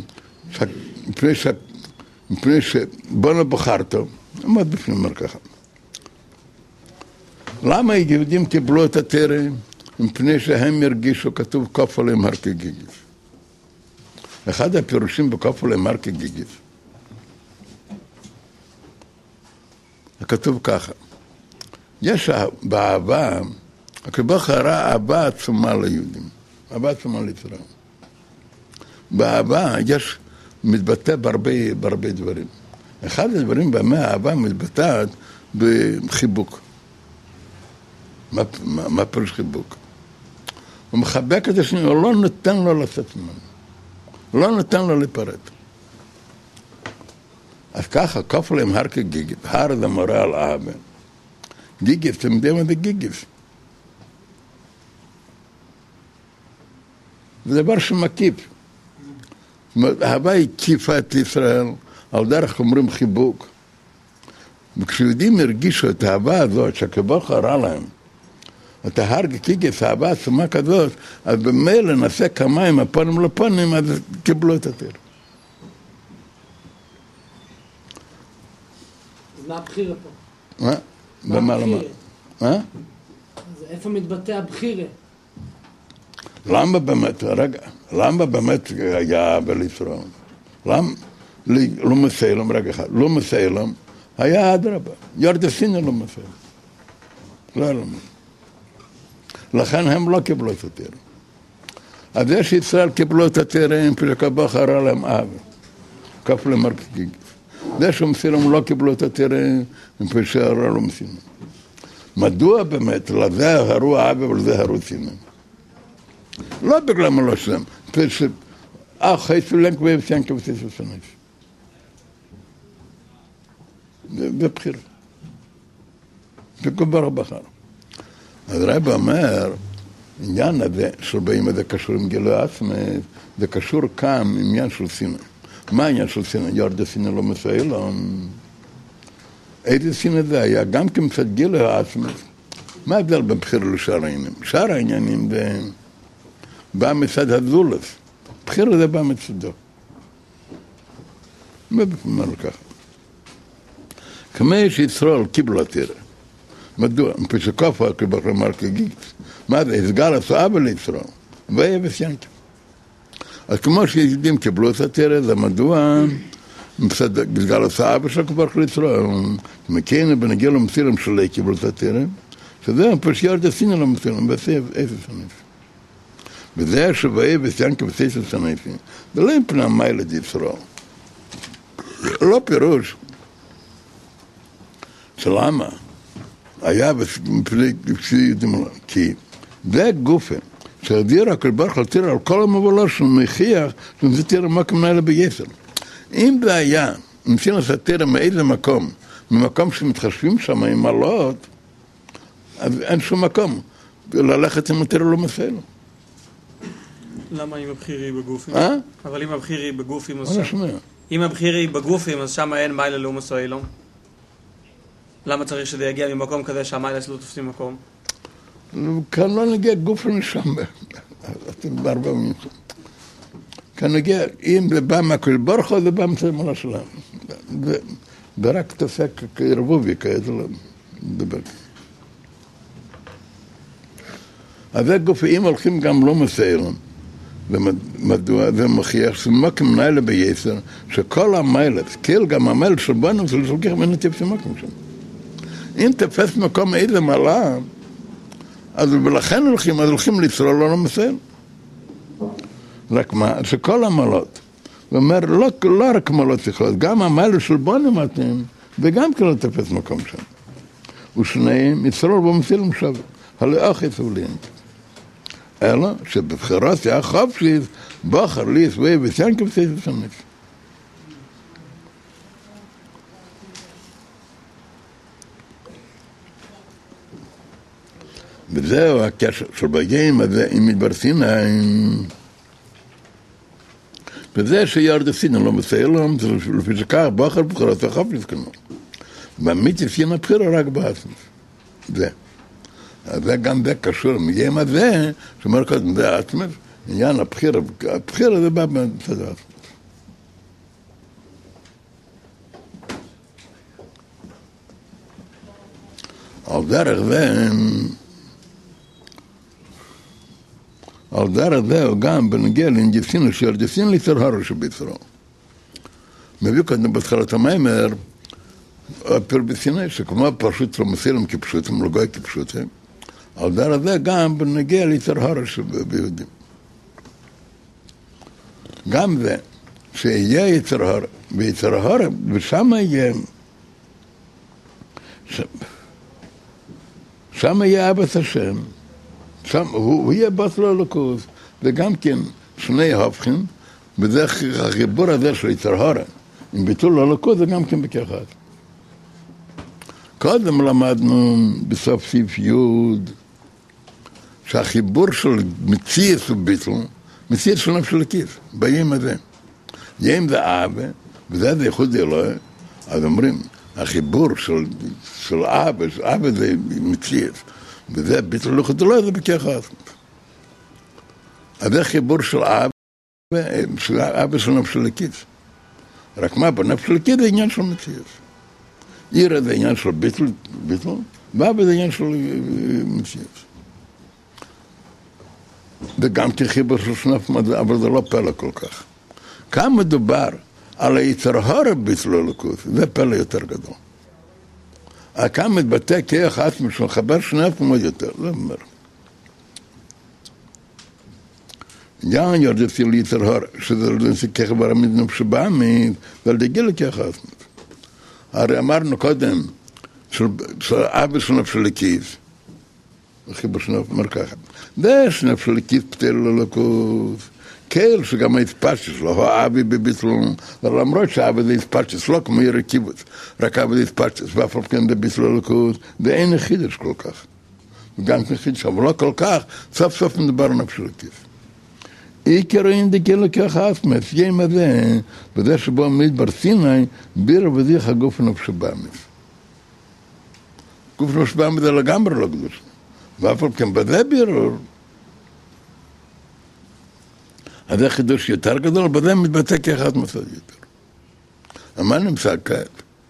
שבונה בחרתו, עמד בפני אומר ככה. למה היהודים קיבלו את התרא? מפני שהם הרגישו, כתוב כוף עליהם הר כגיגית. אחד הפירושים בכוף עליהם הר כגיגית. כתוב ככה. יש באהבה, הקדוש הראה אהבה עצומה ליהודים. אהבה עצומה לישראל. באהבה יש מתבטא בהרבה דברים. אחד הדברים במה האהבה מתבטאת בחיבוק. מה פירוש חיבוק? הוא מחבק את השני, הוא לא נותן לו לצאת ממנו. לא נותן לו להיפרד. אז ככה, כוף להם הר כגיגית. הר זה מורה על אהבה. גיגית, אתם יודעים מה זה גיגית? זה דבר שמקיף. אהבה הקיפה את ישראל, על דרך אומרים חיבוק. וכשיהודים הרגישו את האהבה הזאת, שהקדוש הראה להם, את ההר גיגית, האהבה עצומה כזאת, אז במילא נעשה כמיים הפונים לפונים, אז קיבלו את התרא. מה הבחירה פה? מה? במה למה? מה? אז איפה מתבטא הבחירה? למה באמת, רגע, למה באמת היה בלישראל? למה? לא מסעילם, רגע אחד, לא מסעילם, היה אדרבה, ירדסינה לא מסעילם. לא למה. לכן הם לא קיבלו את התרא. אז זה שישראל קיבלו את התרא, הם פשקבח הרע להם אהבה. כף למרק גיגית. זה שמסעילם לא קיבלו את התרא, הם פשע הרע לא מסעילם. מדוע באמת לזה הרו אהבה ולזה הרו שנאה? לא בגלל מה לא שם, חייס ולנק ואפסיינקה וסייס וסנאיס. בבחיר. בגובר הבחר. אז רב אומר, עניין הזה, שבאים הזה קשור עם גילוי עצמי, זה קשור כאן עם עניין של שנאה. מה העניין של שנאה? יורד השנאה לא מסייל, איזה שנאה זה היה? גם כמצד גילוי עצמי. מה ההבדל בין בחיר לשאר העניינים? שאר העניינים זה בא מצד הזולס. בחיר זה בא מצדו. מה אומר ככה? כמי שישראל קיבלו תראה. מדוע? פשקוף הקרבח אמר כגיגס. מה זה? הסגר הסועה לישראל. ואבס ינקה. אז כמו שיהודים קיבלו את התרא, זה מדוע הסגר הסועה בשקבח לישראל. מכינו בנגיע למסירים שלי קיבלו את התרא, שזה פשוט ירד הסינא למסירים, ועשה אפס הנפש. וזה שבאבס ינקה ועשה אפס הנפש. זה לא מפני מיילד ישראל. לא פירוש. שלמה? היה כי זה גופה שהדיר הקרבח לתיר על כל המבולה שהוא מכיח שזה תיר המקום נעלה ביסר. אם זה היה ניסים לסתיר מאיזה מקום, ממקום שמתחשבים שם עם מעלות, אז אין שום מקום ללכת עם התיר לא מסייל. למה אם הבחירי בגופים? אבל אם הבחירי בגופים אם הבחירי בגופים אז שם אין מיילה לא מסייל. למה צריך שזה יגיע ממקום כזה שהמיילס לא תופסים מקום? כאן לא נגיע גוף לשם. אתם בהרבה מילים. כאן נגיע, אם זה בא מהכל ברכו, זה בא מצד מעלה שלנו. ורק תפק כערבובי, כאיזה לא מדבר. אז זה גוף, אם הולכים גם לא מסיירים, ומדוע זה מכריח שמקום נעלה ביסר, שכל המיילס, כאילו גם המיילס של בנו, זה לוקח ממנו תפסים מקום שם. אם תפס מקום איזה מעלה, אז ולכן הולכים לישראל לא מסייל. רק מה? שכל המעלות, הוא אומר, לא רק מעלות יכולות, גם המעלה של בונים מתאים, וגם כן לא תפס מקום שם. ושניהם, ישראל לא מסיילים שווה, הלאח יסבולים. אלא שבבחירות היה חופשי, בחר לי יסווי וסיין כבסי סנף. וזהו הקשר של בגיים הזה עם מדבר סיני, וזה שירד סיני לא מסיילים, זה לפי שכך בחר בבחירות היה חופשי כנראה. והמיתי סיין הבחירה רק בעצמי. זה. אז זה גם זה קשור מגיים הזה, שאומר קודם זה עצמי, עניין הבחירה זה בא בצד עצמי. על דרך זה הוא גם בנגיע לאינג'סינו שירדסין ליצר הרו שביצרו. מביא קודם בתחילת המיימר, פרבסיני שכמו פשוט לא מסילם כפשוטים, לא גוי כפשוטים, על דרך זה גם בנגיע ליצר הרו שביהודים. גם זה, שיהיה יצר הרו, ויצר הרו, ושם יהיה, שם יהיה אבס השם, שם הוא יהיה בס לאלוקות, וגם כן שני הופכים, וזה החיבור הזה של יצר הרו, עם ביטול לאלוקות זה גם כן בכחד. קודם למדנו בסוף סעיף י' שהחיבור של מציאס וביטל, מציאס של נפש אלוקית, ביים הזה. ים זה אבא, וזה זה ייחוד אלוהי, אז אומרים, החיבור של אבא זה מציאס, וזה ביטל ייחוד אלוהי, זה בכחד. אז זה חיבור של אבא של נפש אלוקית. רק מה, בנפש אלוקית זה עניין של מציאס. עיר זה עניין של ביטל, ואבא זה עניין של מציאס. וגם כחיבור של שנף, אבל זה לא פלא כל כך. כאן מדובר על היצר הרו ביטל אלוקות, זה פלא יותר גדול. כאן מתבטא כיח עצמי של חבר שנף מאוד יותר, זה אומר. גם יורדתי ליצר הרו, שזה כחבר המדנוב שבא זה לגיל כיח עצמי. הרי אמרנו קודם של אבא של נפש הליקיס, החיבור של אומר ככה, זה שנפש הליקיס פתל ללוקוס, כאל שגם ההתפשטס לו, האבי בביטלון, למרות שהאבי זה התפשטס, לא כמו ירא קיבוץ, רק אבי זה התפשטס, ואף על כן בביטל ללוקוס, ואין חידש כל כך. וגם חידש, אבל לא כל כך, סוף סוף מדבר על נפש הליקיס. עיקר אינדיקי לקח אסמס, ים הזה, בזה שבו מדבר סיני, ביר וזיך הגוף נפש באמס. גוף נפש באמס זה לגמרי לא קדוש. ואף על כן בזה בירור, אז זה חידוש יותר גדול, בזה מתבטא כאחד מסד יותר. מה נמצא כעת?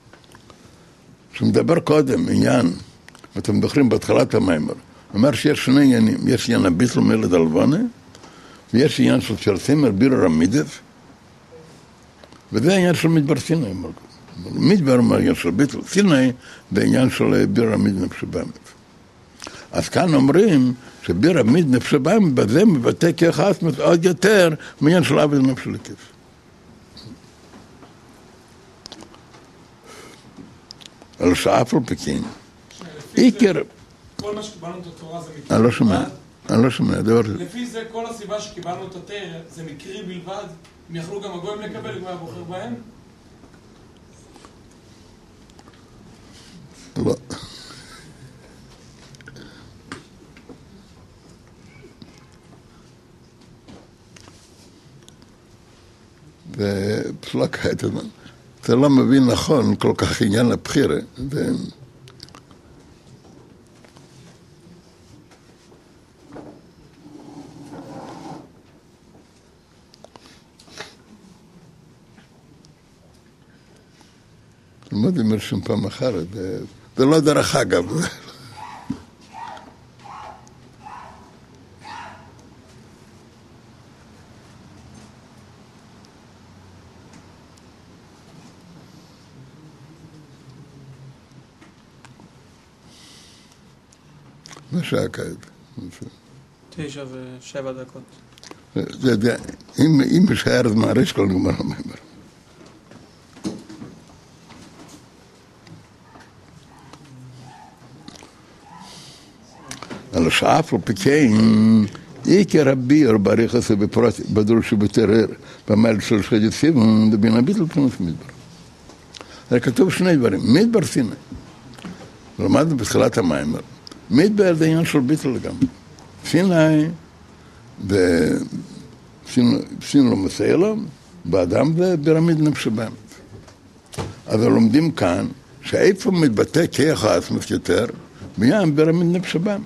שמדבר קודם עניין, ואתם זוכרים בהתחלת המיימר, אומר שיש שני עניינים, יש עניין הביטל מילד הלבונה, ויש עניין של סימר בירור המידס, וזה העניין של מדבר סיני. מדבר אומר עניין של ביטל סיני, זה עניין של בירור המידס נפש באמס. אז כאן אומרים שביר המיד נפש באמס, בזה מבטא כאחד עוד יותר מעניין של עבד נפש הליקיס. על שאף על פקין. עיקר... כל מה שקיבלנו את התורה זה מקרי בלבד? אני לא שומע, דבר... לפי זה כל הסיבה שקיבלנו את התורה זה מקרי בלבד, הם יכלו גם הגויים לקבל אם היה בוחר בהם? לא. ופסלוק הייתמן. אתה לא מבין נכון כל כך עניין הבחירה. לא יודע אם שם פעם אחרת. זה לא דרך אגב. מה שעה כעת? 9:07 דקות. אם משער אז מעריש כל נגמר המאמר. על השאף ופקיין, עיקר הביר בריחס ובפרט בדור שבתרר, במייל של שחדת סיבון, דבין הביטל פרנס מדבר. זה כתוב שני דברים, מדבר סיני. למדנו בתחילת המאמר. מדבר זה עניין של ביטל לגמרי. סיני, סיני לא מסייע לו, באדם זה ברמיד נפש באמס. אז לומדים כאן, שאיפה מתבטא כיח האסמס יותר, בים ברמיד נפש באמס.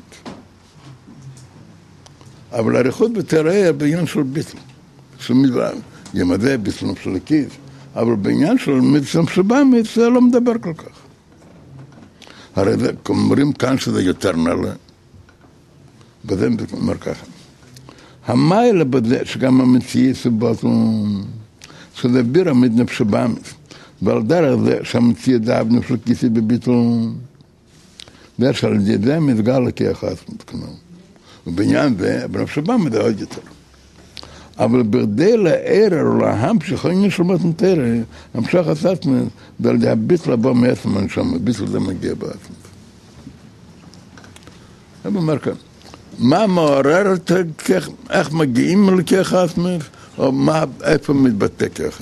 אבל הריחות בתראה בעניין של ביטל. ימדה ביטל נפש הליקיס, אבל בעניין של נפש באמס זה לא מדבר כל כך. הרי אומרים כאן שזה יותר נעלה. בזה אומר ככה. המיילה בזה, שגם המציאי סבטון, שזה בירמיד נפש באמס, ועל דרך זה שהמציאי דאב נפש הליקיסי בביטלון, זה שעל זה מתגל לכיח האסמות כנראה. ובעניין זה, בנפש באמס זה עוד יותר. אבל ברדי לערר או להמשך, העניין של מתנתרא, המשך הססמנט, ועל זה הביטל הבא מעצמן שם, הביטל זה מגיע בעצמן. אני אומר כאן, מה מעורר את איך מגיעים לכך הסמך, או איפה מתבטא כך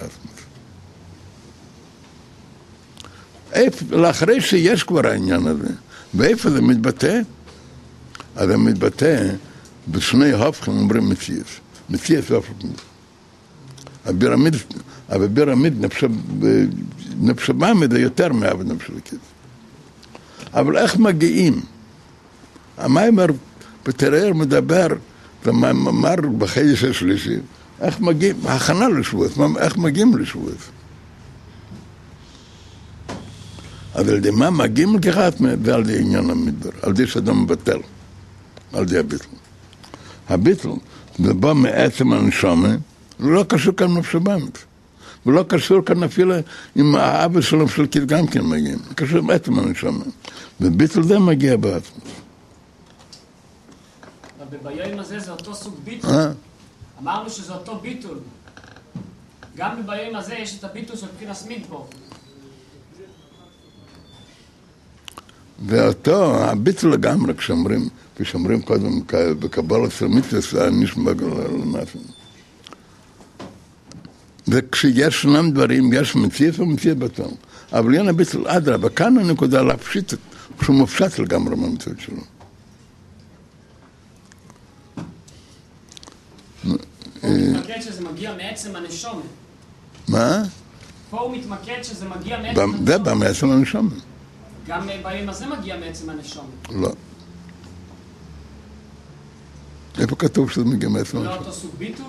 הסמך? לאחרי שיש כבר העניין הזה, ואיפה זה מתבטא? אז זה מתבטא בשני הופכים אומרים מציאס. מציאס והפכים. הבירמיד נפש באמס זה יותר מעבד נפש הליקיס. אבל איך מגיעים? המאמר בתראה מדבר, ומאמר בחודש השלישי, איך מגיעים, הכנה לשבועות, איך מגיעים לשבועות. אז על ידי מה מגיעים לכך, זה על ידי עניין המדבר, על ידי שאדם מבטל, על ידי הביטל. הביטל, זה בא מעצם הנשמה, לא קשור כאן נפש באמס. ולא קשור כאן אפילו עם האבא של נפש הליקיס גם כן מגיעים, קשור עם עצם הנשמה. וביטל זה מגיע בעצמו. בביום הזה זה אותו סוג ביטול. אמרנו שזה אותו ביטול. גם בביום הזה יש את הביטול של בחינת מדבר. ואותו, הביטול לגמרי, כשאומרים קודם בקבלה של מצווה, נשמע למעשה. וכשישנם דברים, יש מציאות ומציאות בטל. אבל אין הביטול אדרבה, כאן הנקודה להפשיט, כשהוא מופשט לגמרי מהמציאות שלו. הוא מתמקד שזה מגיע מעצם הנשומת. מה? פה הוא מתמקד שזה מגיע מעצם הנשומת. זה בא מעצם הנשומת. גם ביום הזה מגיע מעצם הנשומת. לא. איפה כתוב שזה מגיע מעצם הנשומת? לא אותו סוג ביטול?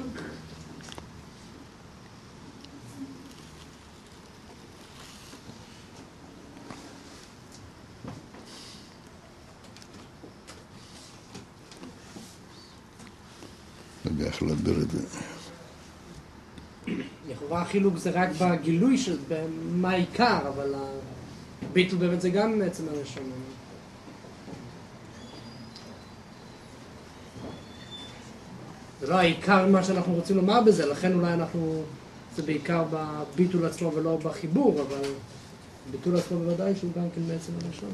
לא איך להדבר את זה. לכאורה החילוק זה רק בגילוי של מה העיקר, אבל הביטול באמת זה גם בעצם הנשמה. זה לא העיקר מה שאנחנו רוצים לומר בזה, לכן אולי זה בעיקר בביטול עצמו ולא בחיבור, אבל ביטול עצמו בוודאי שהוא גם כן בעצם הנשמה.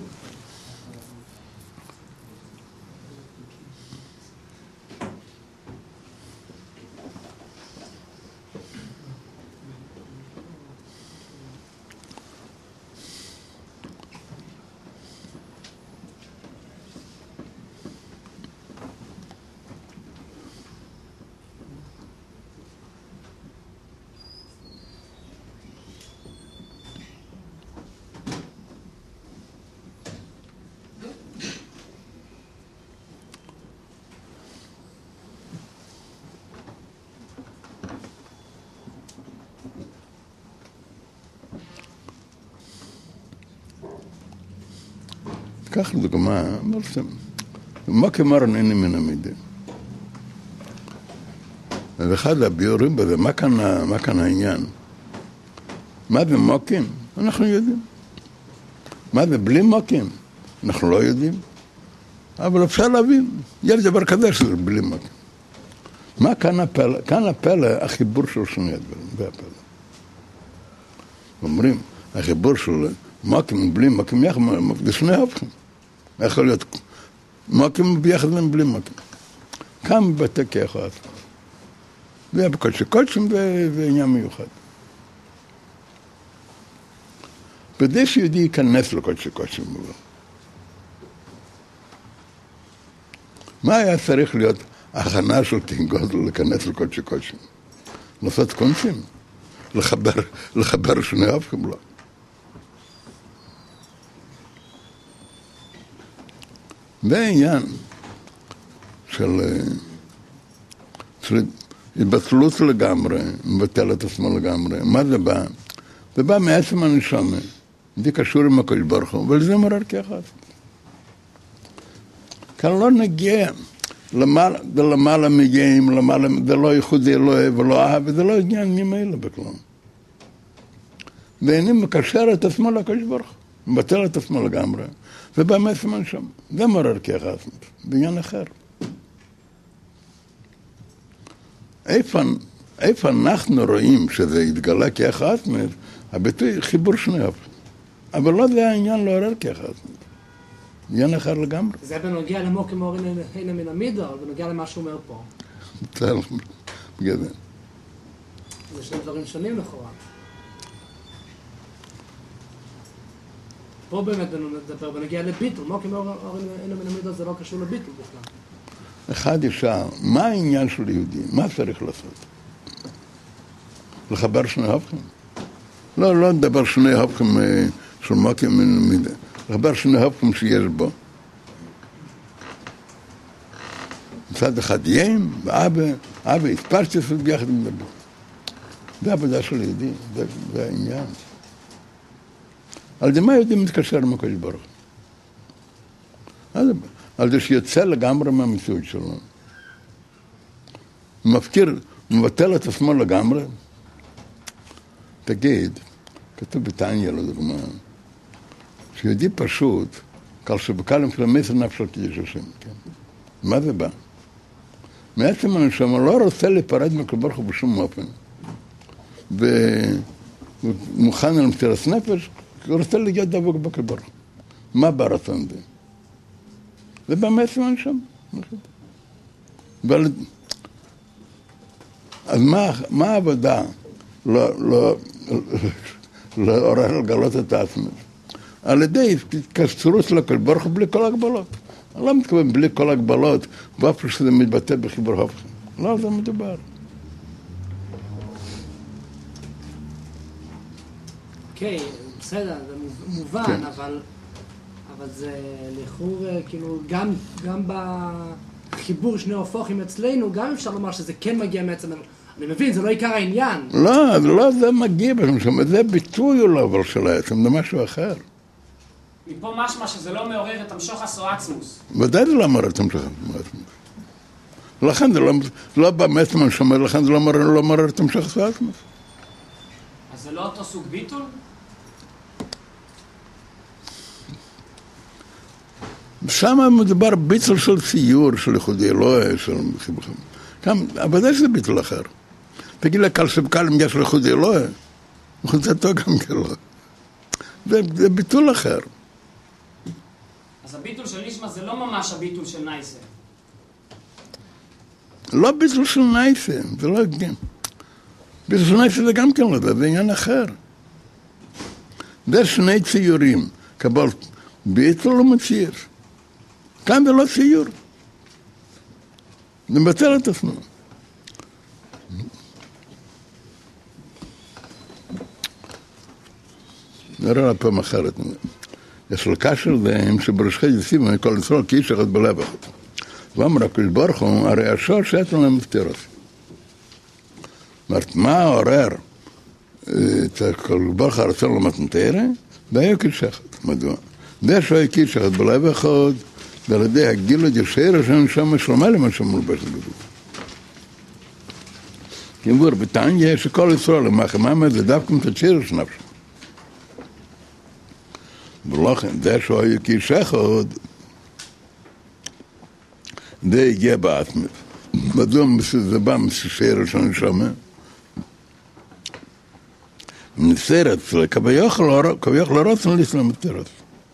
כך לדוגמה, מה כמרן איני מן המידה? ואחד הביורים בזה, מה כאן העניין? מה זה מוקים? אנחנו יודעים. מה זה בלי מוקים? אנחנו לא יודעים. אבל אפשר להבין. יש דבר כזה שזה בלי מוקים. מה כאן הפלא? כאן הפלא, החיבור של שני הדברים, זה הפלא. אומרים, החיבור של מוקים בלי מוקים יחד, זה שני הפכים. יכול להיות מוקים ביחד ובלי מוקים. כאן מבטא כאחד. זה היה בקודשי קודשים ועניין מיוחד. כדי שיהודי ייכנס לקודשי קודשים. מה היה צריך להיות הכנה של תינגוד להיכנס לקודשי קודשים? לעשות קונצים? לחבר שני הפכים? לא. זה העניין של התבטלות לגמרי, מבטל את עצמו לגמרי. מה זה בא? זה בא מעצם הנשמה. זה קשור עם הקדוש ברוך הוא, ולזה מרר כאחד. כאן לא נגיע למעלה מגיעים, זה לא ייחודי אלוהי ולא אהב, וזה לא עניין ממילא בכלום. ואיני מקשר את עצמו לקדוש ברוך הוא, מבטל את עצמו לגמרי. זה בא מעצם הנשמה. זה מרר כאחד, בעניין אחר. איפה אנחנו רואים שזה יתגלה כאחד, הביטוי חיבור שני אף. אבל לא זה העניין לעורר כאחד. עניין אחר לגמרי. זה בנוגע למוקים אורין הנה מן המידו, אבל בנוגע למה שהוא אומר פה. בסדר, בגלל זה. זה שני דברים שונים לכאורה. פה באמת נדבר בנגיע לביטול, מוקים אורין הנה מן המידו זה לא קשור לביטול בכלל. אחד ישר, מה העניין של יהודי? מה צריך לעשות? לחבר שני הפכים? לא לדבר שני הפכים של מוקים מן המידו. לחבר שני הפכים שיש בו. מצד אחד יים, ואבא התפרצת ביחד עם דבר. זה העבודה של יהודי, זה העניין. על זה מה יהודי מתקשר עם הקדוש ברוך הוא? על זה שיוצא לגמרי מהמציאות שלו. מבטל את עצמו לגמרי. תגיד, כתוב בתניא לדוגמה, שיהודי פשוט, כל שבקלם קילומטר נפש על קידוש השם. מה זה בא? מעצם הנשמה לא רוצה להיפרד מהקדוש ברוך הוא בשום אופן. ומוכן על מסירת נפש, הוא רוצה להיות דבוק בקדוש ברוך הוא. מה ברצון זה? זה באמת סימן שם. אז מה העבודה? לעורר לגלות את העצמות. על ידי התקצרות של הקדוש ברוך הוא בלי כל הגבלות. אני לא מתכוון בלי כל הגבלות, ואף שזה מתבטא בחיבור הפכים. לא, זה מדובר. אוקיי, בסדר, זה מובן, אבל זה לכאור, כאילו, גם בחיבור שני הופכים אצלנו, גם אפשר לומר שזה כן מגיע מעצם, אני מבין, זה לא עיקר העניין. לא, זה מגיע, זה ביטוי אולי של העצם, זה משהו אחר. מפה משמע שזה לא מעורר את המשוחס או עצמוס. ודאי זה לא מעורר את המשוחס או עצמוס. לכן זה לא באמת מה שאומר, לכן זה לא מעורר את המשוחס או עצמוס. אז זה לא אותו סוג ביטול? שם מדובר ביטול של ציור, של ייחודי אלוהי, של חיבוכים. אבל זה ביטול אחר. תגיד לקל שבקל אם יש ייחודי אלוהי, ייחודתו גם כאלוהי. זה ביטול אחר. אז הביטול של נשמע זה לא ממש הביטול של נייסה. לא ביטול של נייסה, זה לא הגיע. ביטול של נייסה זה גם כן לא, זה עניין אחר. זה שני ציורים, קבל ביטול ומציר. כאן זה לא ציור. זה מבטל את עצמו. נראה לפעם אחרת. יש לו קשר להם שבראשכי יסיבו מכל ישראל כי איש אחד בלב אחד. ואמר הקדוש ברוך הוא, הרי השור שאתנו להם מפטרות. אומרת, מה עורר את הקדוש ברוך הוא הרצון למתנתרה? והיה כאיש אחד. מדוע? זה שהיה כאיש אחד בלב אחד, ועל ידי הגילוי ישיר שם שלמה למה שמולבש בגוף. כמבור, בתניא שכל ישראל למחמם זה דווקא מתשיר שנפשו. ולכן, זה שהוא היה כאיש אחד, זה הגיע בעצמת. מדוע זה בא מסשיר ראשון שמה? נסרת, כביוך לא רוצים להסלם את תרס.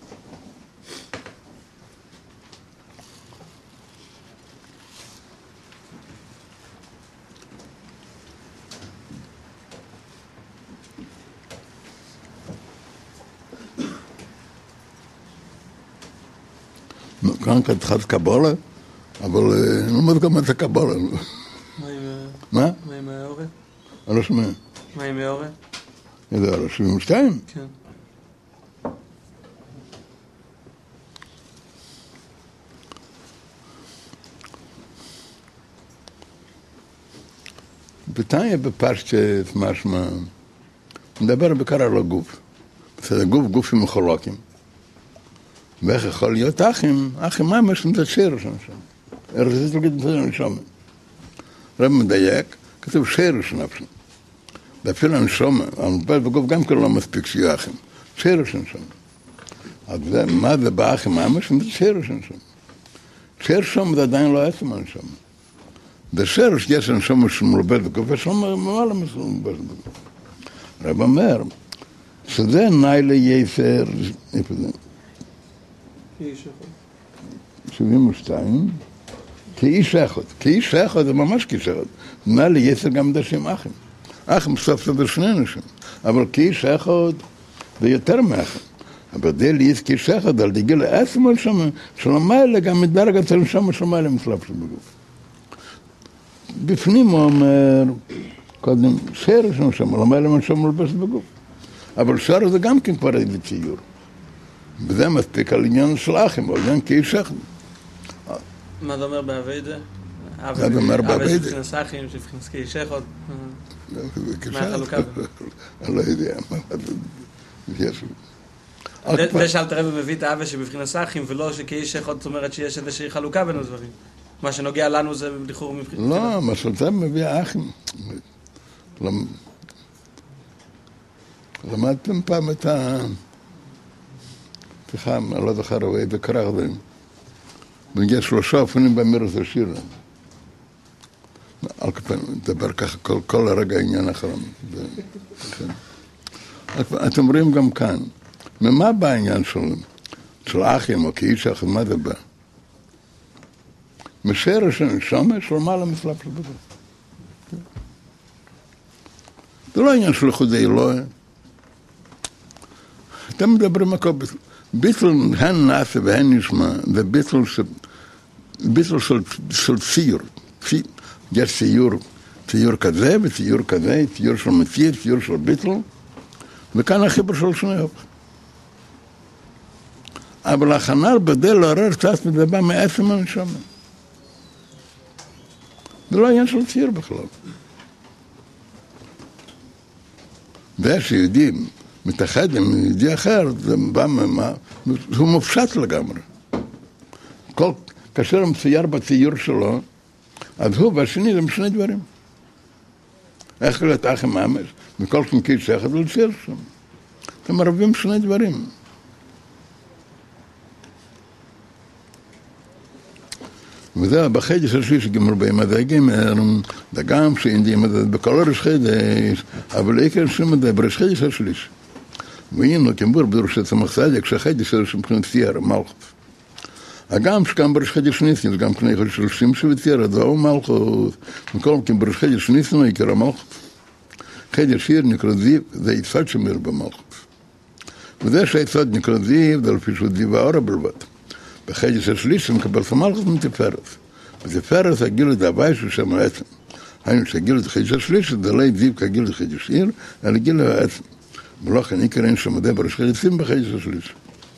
כאן כתחת קבולה, אבל אני לומד גם את הקבולה. מה? מה עם האורת? אני לא שומע. מה עם האורת? איזה על 72? כן. בתניא בפרשת משמע, מדבר בעיקר על הגוף. בסדר, גופים מחולקים. ואיך יכול להיות אחים מה שמתשיר שם. רציתי להגיד שם. רב מדייק, כתוב שיר שנפשם. ואפילו הנשום, המדבר בגוף גם כן לא מספיק שיהיו אחים. שיר שם. אז מה זה באחים? מה שמתשיר שם. שיר שם זה עדיין לא עצם הנשום. בשיר שיש הנשום שמלובד בגוף, יש לו מעלה מסלובד בגוף. רב אומר, שזה נאי ליפר, איפה זה? 72, כאיש אחד, זה ממש כאיש אחד. נא ליצר גם דשים אחים. אחים סוף סוף שני אנשים. אבל כאיש אחד זה יותר מאחים. אבל זה ליצר כאיש אחד, על דגיל עצמו שם, שלמעלה גם מדרג אצל שם שלמעלה מסלב של בגוף. בפנים הוא אומר, קודם שיר שם, למעלה משם מלבש בגוף. אבל שיר זה גם כן כבר איזה ציור. וזה מספיק על עניין של אחים, על עניין כאיש אחד. מה זה אומר בעבודה? מה זה אומר בעבודה? שבבחינס אחים, שבבחינס כאיש אחד. מה החלוקה? אני לא יודע. זה שאלת רבי מביא את האבא שבבחינס אחים, ולא שכאיש אחד זאת אומרת שיש איזושהי חלוקה בין הדברים. מה שנוגע לנו זה לכאורה מבחינס. לא, מה שאתה מביא האחים. למדתם פעם את סליחה, אני לא זוכר, אבל איזה קרח זה. מגיע 3 אופנים באמירת השיר. על כפן, דבר ככה, כל הרגע העניין האחרון. אתם רואים גם כאן, ממה בא העניין שלנו? של אחים או כאיש אחד, מה זה בא? משרש הנשמה של מעלה מסלב של בגוף. זה לא עניין של ייחודי אלוהי. אתם מדברים הכל ביטל. ביטל הן נעשה והן נשמע, זה ביטל של ציור. יש ציור כזה וציור כזה, ציור של מציאות, ציור של ביטל, וכאן החיבור של שניהם. אבל הכנ"ל בדי לעורר קצת וזה בא מעצם הנשמה. זה לא עניין של ציור בכלל. זה שיהודי מתאחד עם יהודי אחר, זה בא הוא מופשט לגמרי. כאשר הוא מצייר בציור שלו, אז הוא והשני זה משני דברים. איך להיות אחים מאמץ, מכל כנקית שייכת לצייר שם. אתם מערבים שני דברים. וזה בחדש השלישי שגמר בימה זה גמר, דגם שאינדים את זה בכל ראש חדש, אבל עיקר שם זה בראש חדש השלישי. והנה כמבור בדרוש הצמח צדיק שהחדש השלישי מבחינת צייר, מלכות. הגם שגם בראש חדש ניסים, זה גם פני חדש שלושים שבצייר, זה הוא מלכות. מכל מקום בראש חדש ניסים הוא יקרא מלכות. חדש שיר נקרא זיו, זה יצד שמיר במלכות. וזה שהיצד נקרא זיו, זה לפי שהוא זיו האורה בלבד. בחדש השלישי מקבל סמלכות מתפארת. התפארת הגיל את הווי שהוא שם העצם. היינו שהגיל את החדש השלישי, זה לא יזיב כגיל את חדש עיר, אלא גיל העצם. ולכן עיקרין שמדי בראש חדשים בחדש השלישי.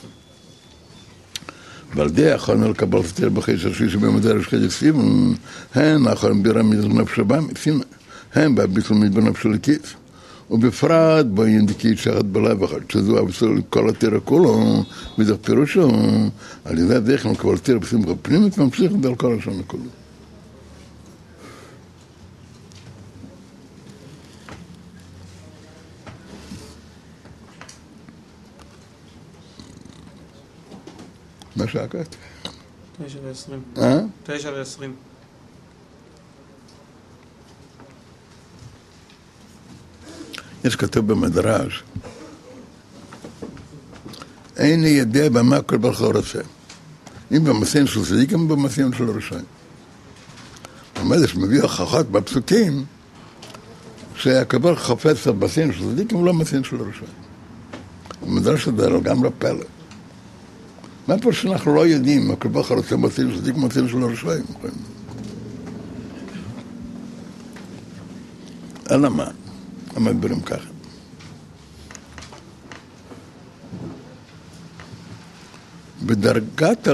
ועל די יכולנו לקבל סתיר בחדש השלישי במדי ראש חדשים, הן יכולים בירמיד לנפש הבאמי, הם בהביטל מדבר נפש הלכית. ובפרט באינדיקית שחת בלב אחד, שזו אבסול כל התירה כולו, וזה פירושו, על ידי דרך מקבל תירה בשמחה פנימית, ממשיך על כל השנה כולו. מה שעקת? 9:20. 9:20. יש כתוב במדרש, אין ידע במה כל ברכה רוצה. אם במעשים של צדיקים, במעשים של רשעים. המדרש מביא הוכחות בפסוקים, שהקבל חפץ על מעשים של צדיקים, לא מעשים של רשעים. המדרש הזה לגמרי פלא. מה פה שאנחנו לא יודעים, הקבל ברכה רוצה מעשים של צדיקים, מעשים של רשעים. אלא מה? המדברים ככה. בדרגת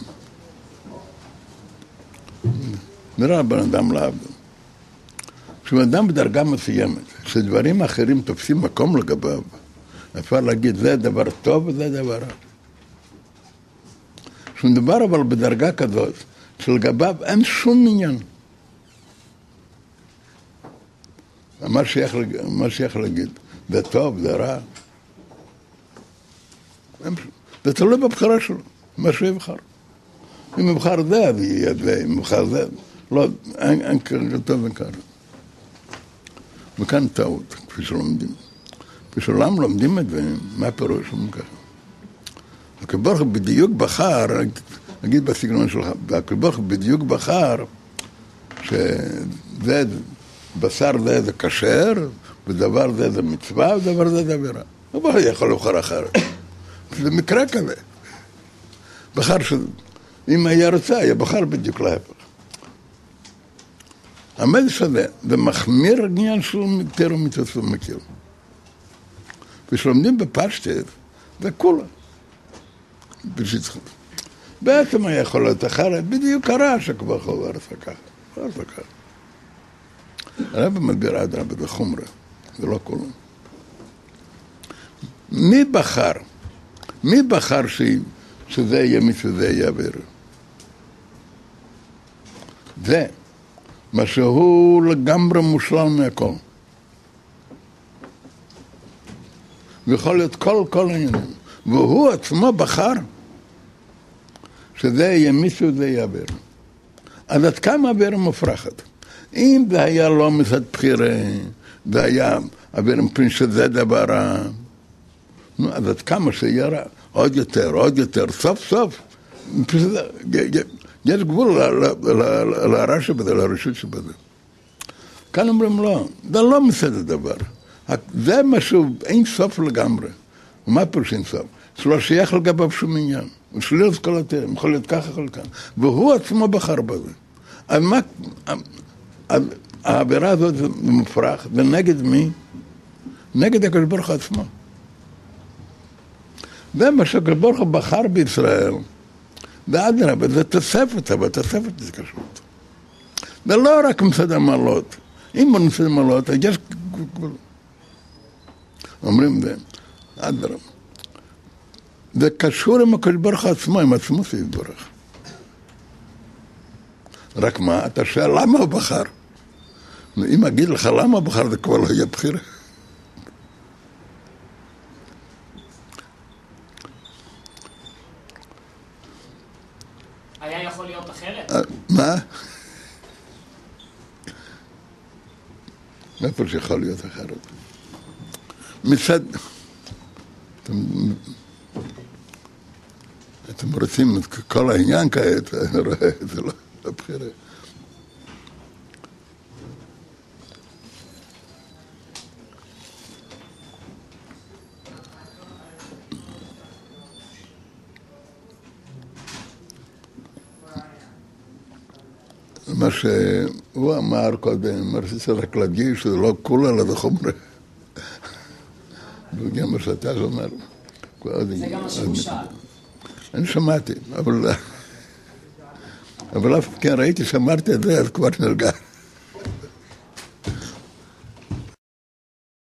נראה בן אדם לעבדו. כשבן אדם בדרגה מסוימת, שדברים אחרים תופסים מקום לגביו, אפשר להגיד, זה דבר טוב וזה דבר רע. כשמדבר אבל בדרגה כזאת, שלגביו אין שום עניין. מה שייך להגיד? זה טוב, זה רע. זה תלוי בבחרה שלו, מה שהוא יבחר. אם יבחר זה, אז יהיה זה, אם יבחר זה. לא, אין כרגע טוב וכרגע. וכאן טעות, כפי שלומדים. כפי שלום לומדים את זה, מה פירוש? הקדוש בדיוק בחר, נגיד בסגנון שלך, הקדוש בדיוק בחר, שזה בשר זה כשר, ודבר זה מצווה, ודבר זה עבירה. הוא לא יכול לבחר אחרת. זה מקרה כזה. בחר שאם היה רוצה, היה בחר בדיוק להפך. המדרש הזה, זה מחמיר עניין של תורה ומצוות ומכיר. ושלומדים בפשטות, זה כולה. בעצם היה יכול להיות אחרת, בדיוק קרה שכבר חובר עשה ככה. הרב מדבר עד רבי בחומרה, זה לא כולם. מי בחר שזה יהיה מצווה יהיה עביר? זה מה שהוא לגמרי מושלל מהכל. ויכול להיות כל העניינים. והוא עצמו בחר שזה יהיה מצווה זה יהיה עביר. אז עד כמה עביר מופרכת? אם זה היה לא מצד בחירה, זה היה עביר מפני שזה דבר רע, נו, אז עד כמה שיהיה רע, עוד יותר, סוף סוף. יש גבול לרע שבזה, לרשות שבזה. כאן אומרים לא, זה לא מסדר דבר. זה משהו, אין סוף לגמרי. ומה פירוש אין סוף? שלא שייך לגביו שום עניין. הוא שליל את כל התרם, יכול להיות ככה, יכול להיות ככה. והוא עצמו בחר בזה. אז מה, העבירה הזאת זה מופרך, ונגד מי? נגד הקדוש ברוך הוא עצמו. זה מה שהקדוש ברוך הוא בחר בישראל, ואדרבה, זה תוספת, אבל תוספת זה כשרות. זה לא רק מצד המעלות. אם בנושא המעלות, יש... אומרים זה, אדרבה. זה קשור עם הקדוש ברוך הוא עצמו, עם עצמו שיתברך. רק מה, אתה שואל למה הוא בחר? אם אגיד לך למה הוא בחר, זה כבר לא יהיה בחירה. היה יכול להיות אחרת? מה? מאיפה שיכול להיות אחרת? מצד... אתם רוצים את כל העניין כעת, אני רואה, זה לא הבחירה. מה שהוא אמר קודם, רציתי רק להגיד שזה לא כולה אלא בחומרה. וגם מה שאתה אומר. זה גם מה שהוא שאל. אני שמעתי, אבל אף כן ראיתי שאמרתי את זה, אז כבר נרגע.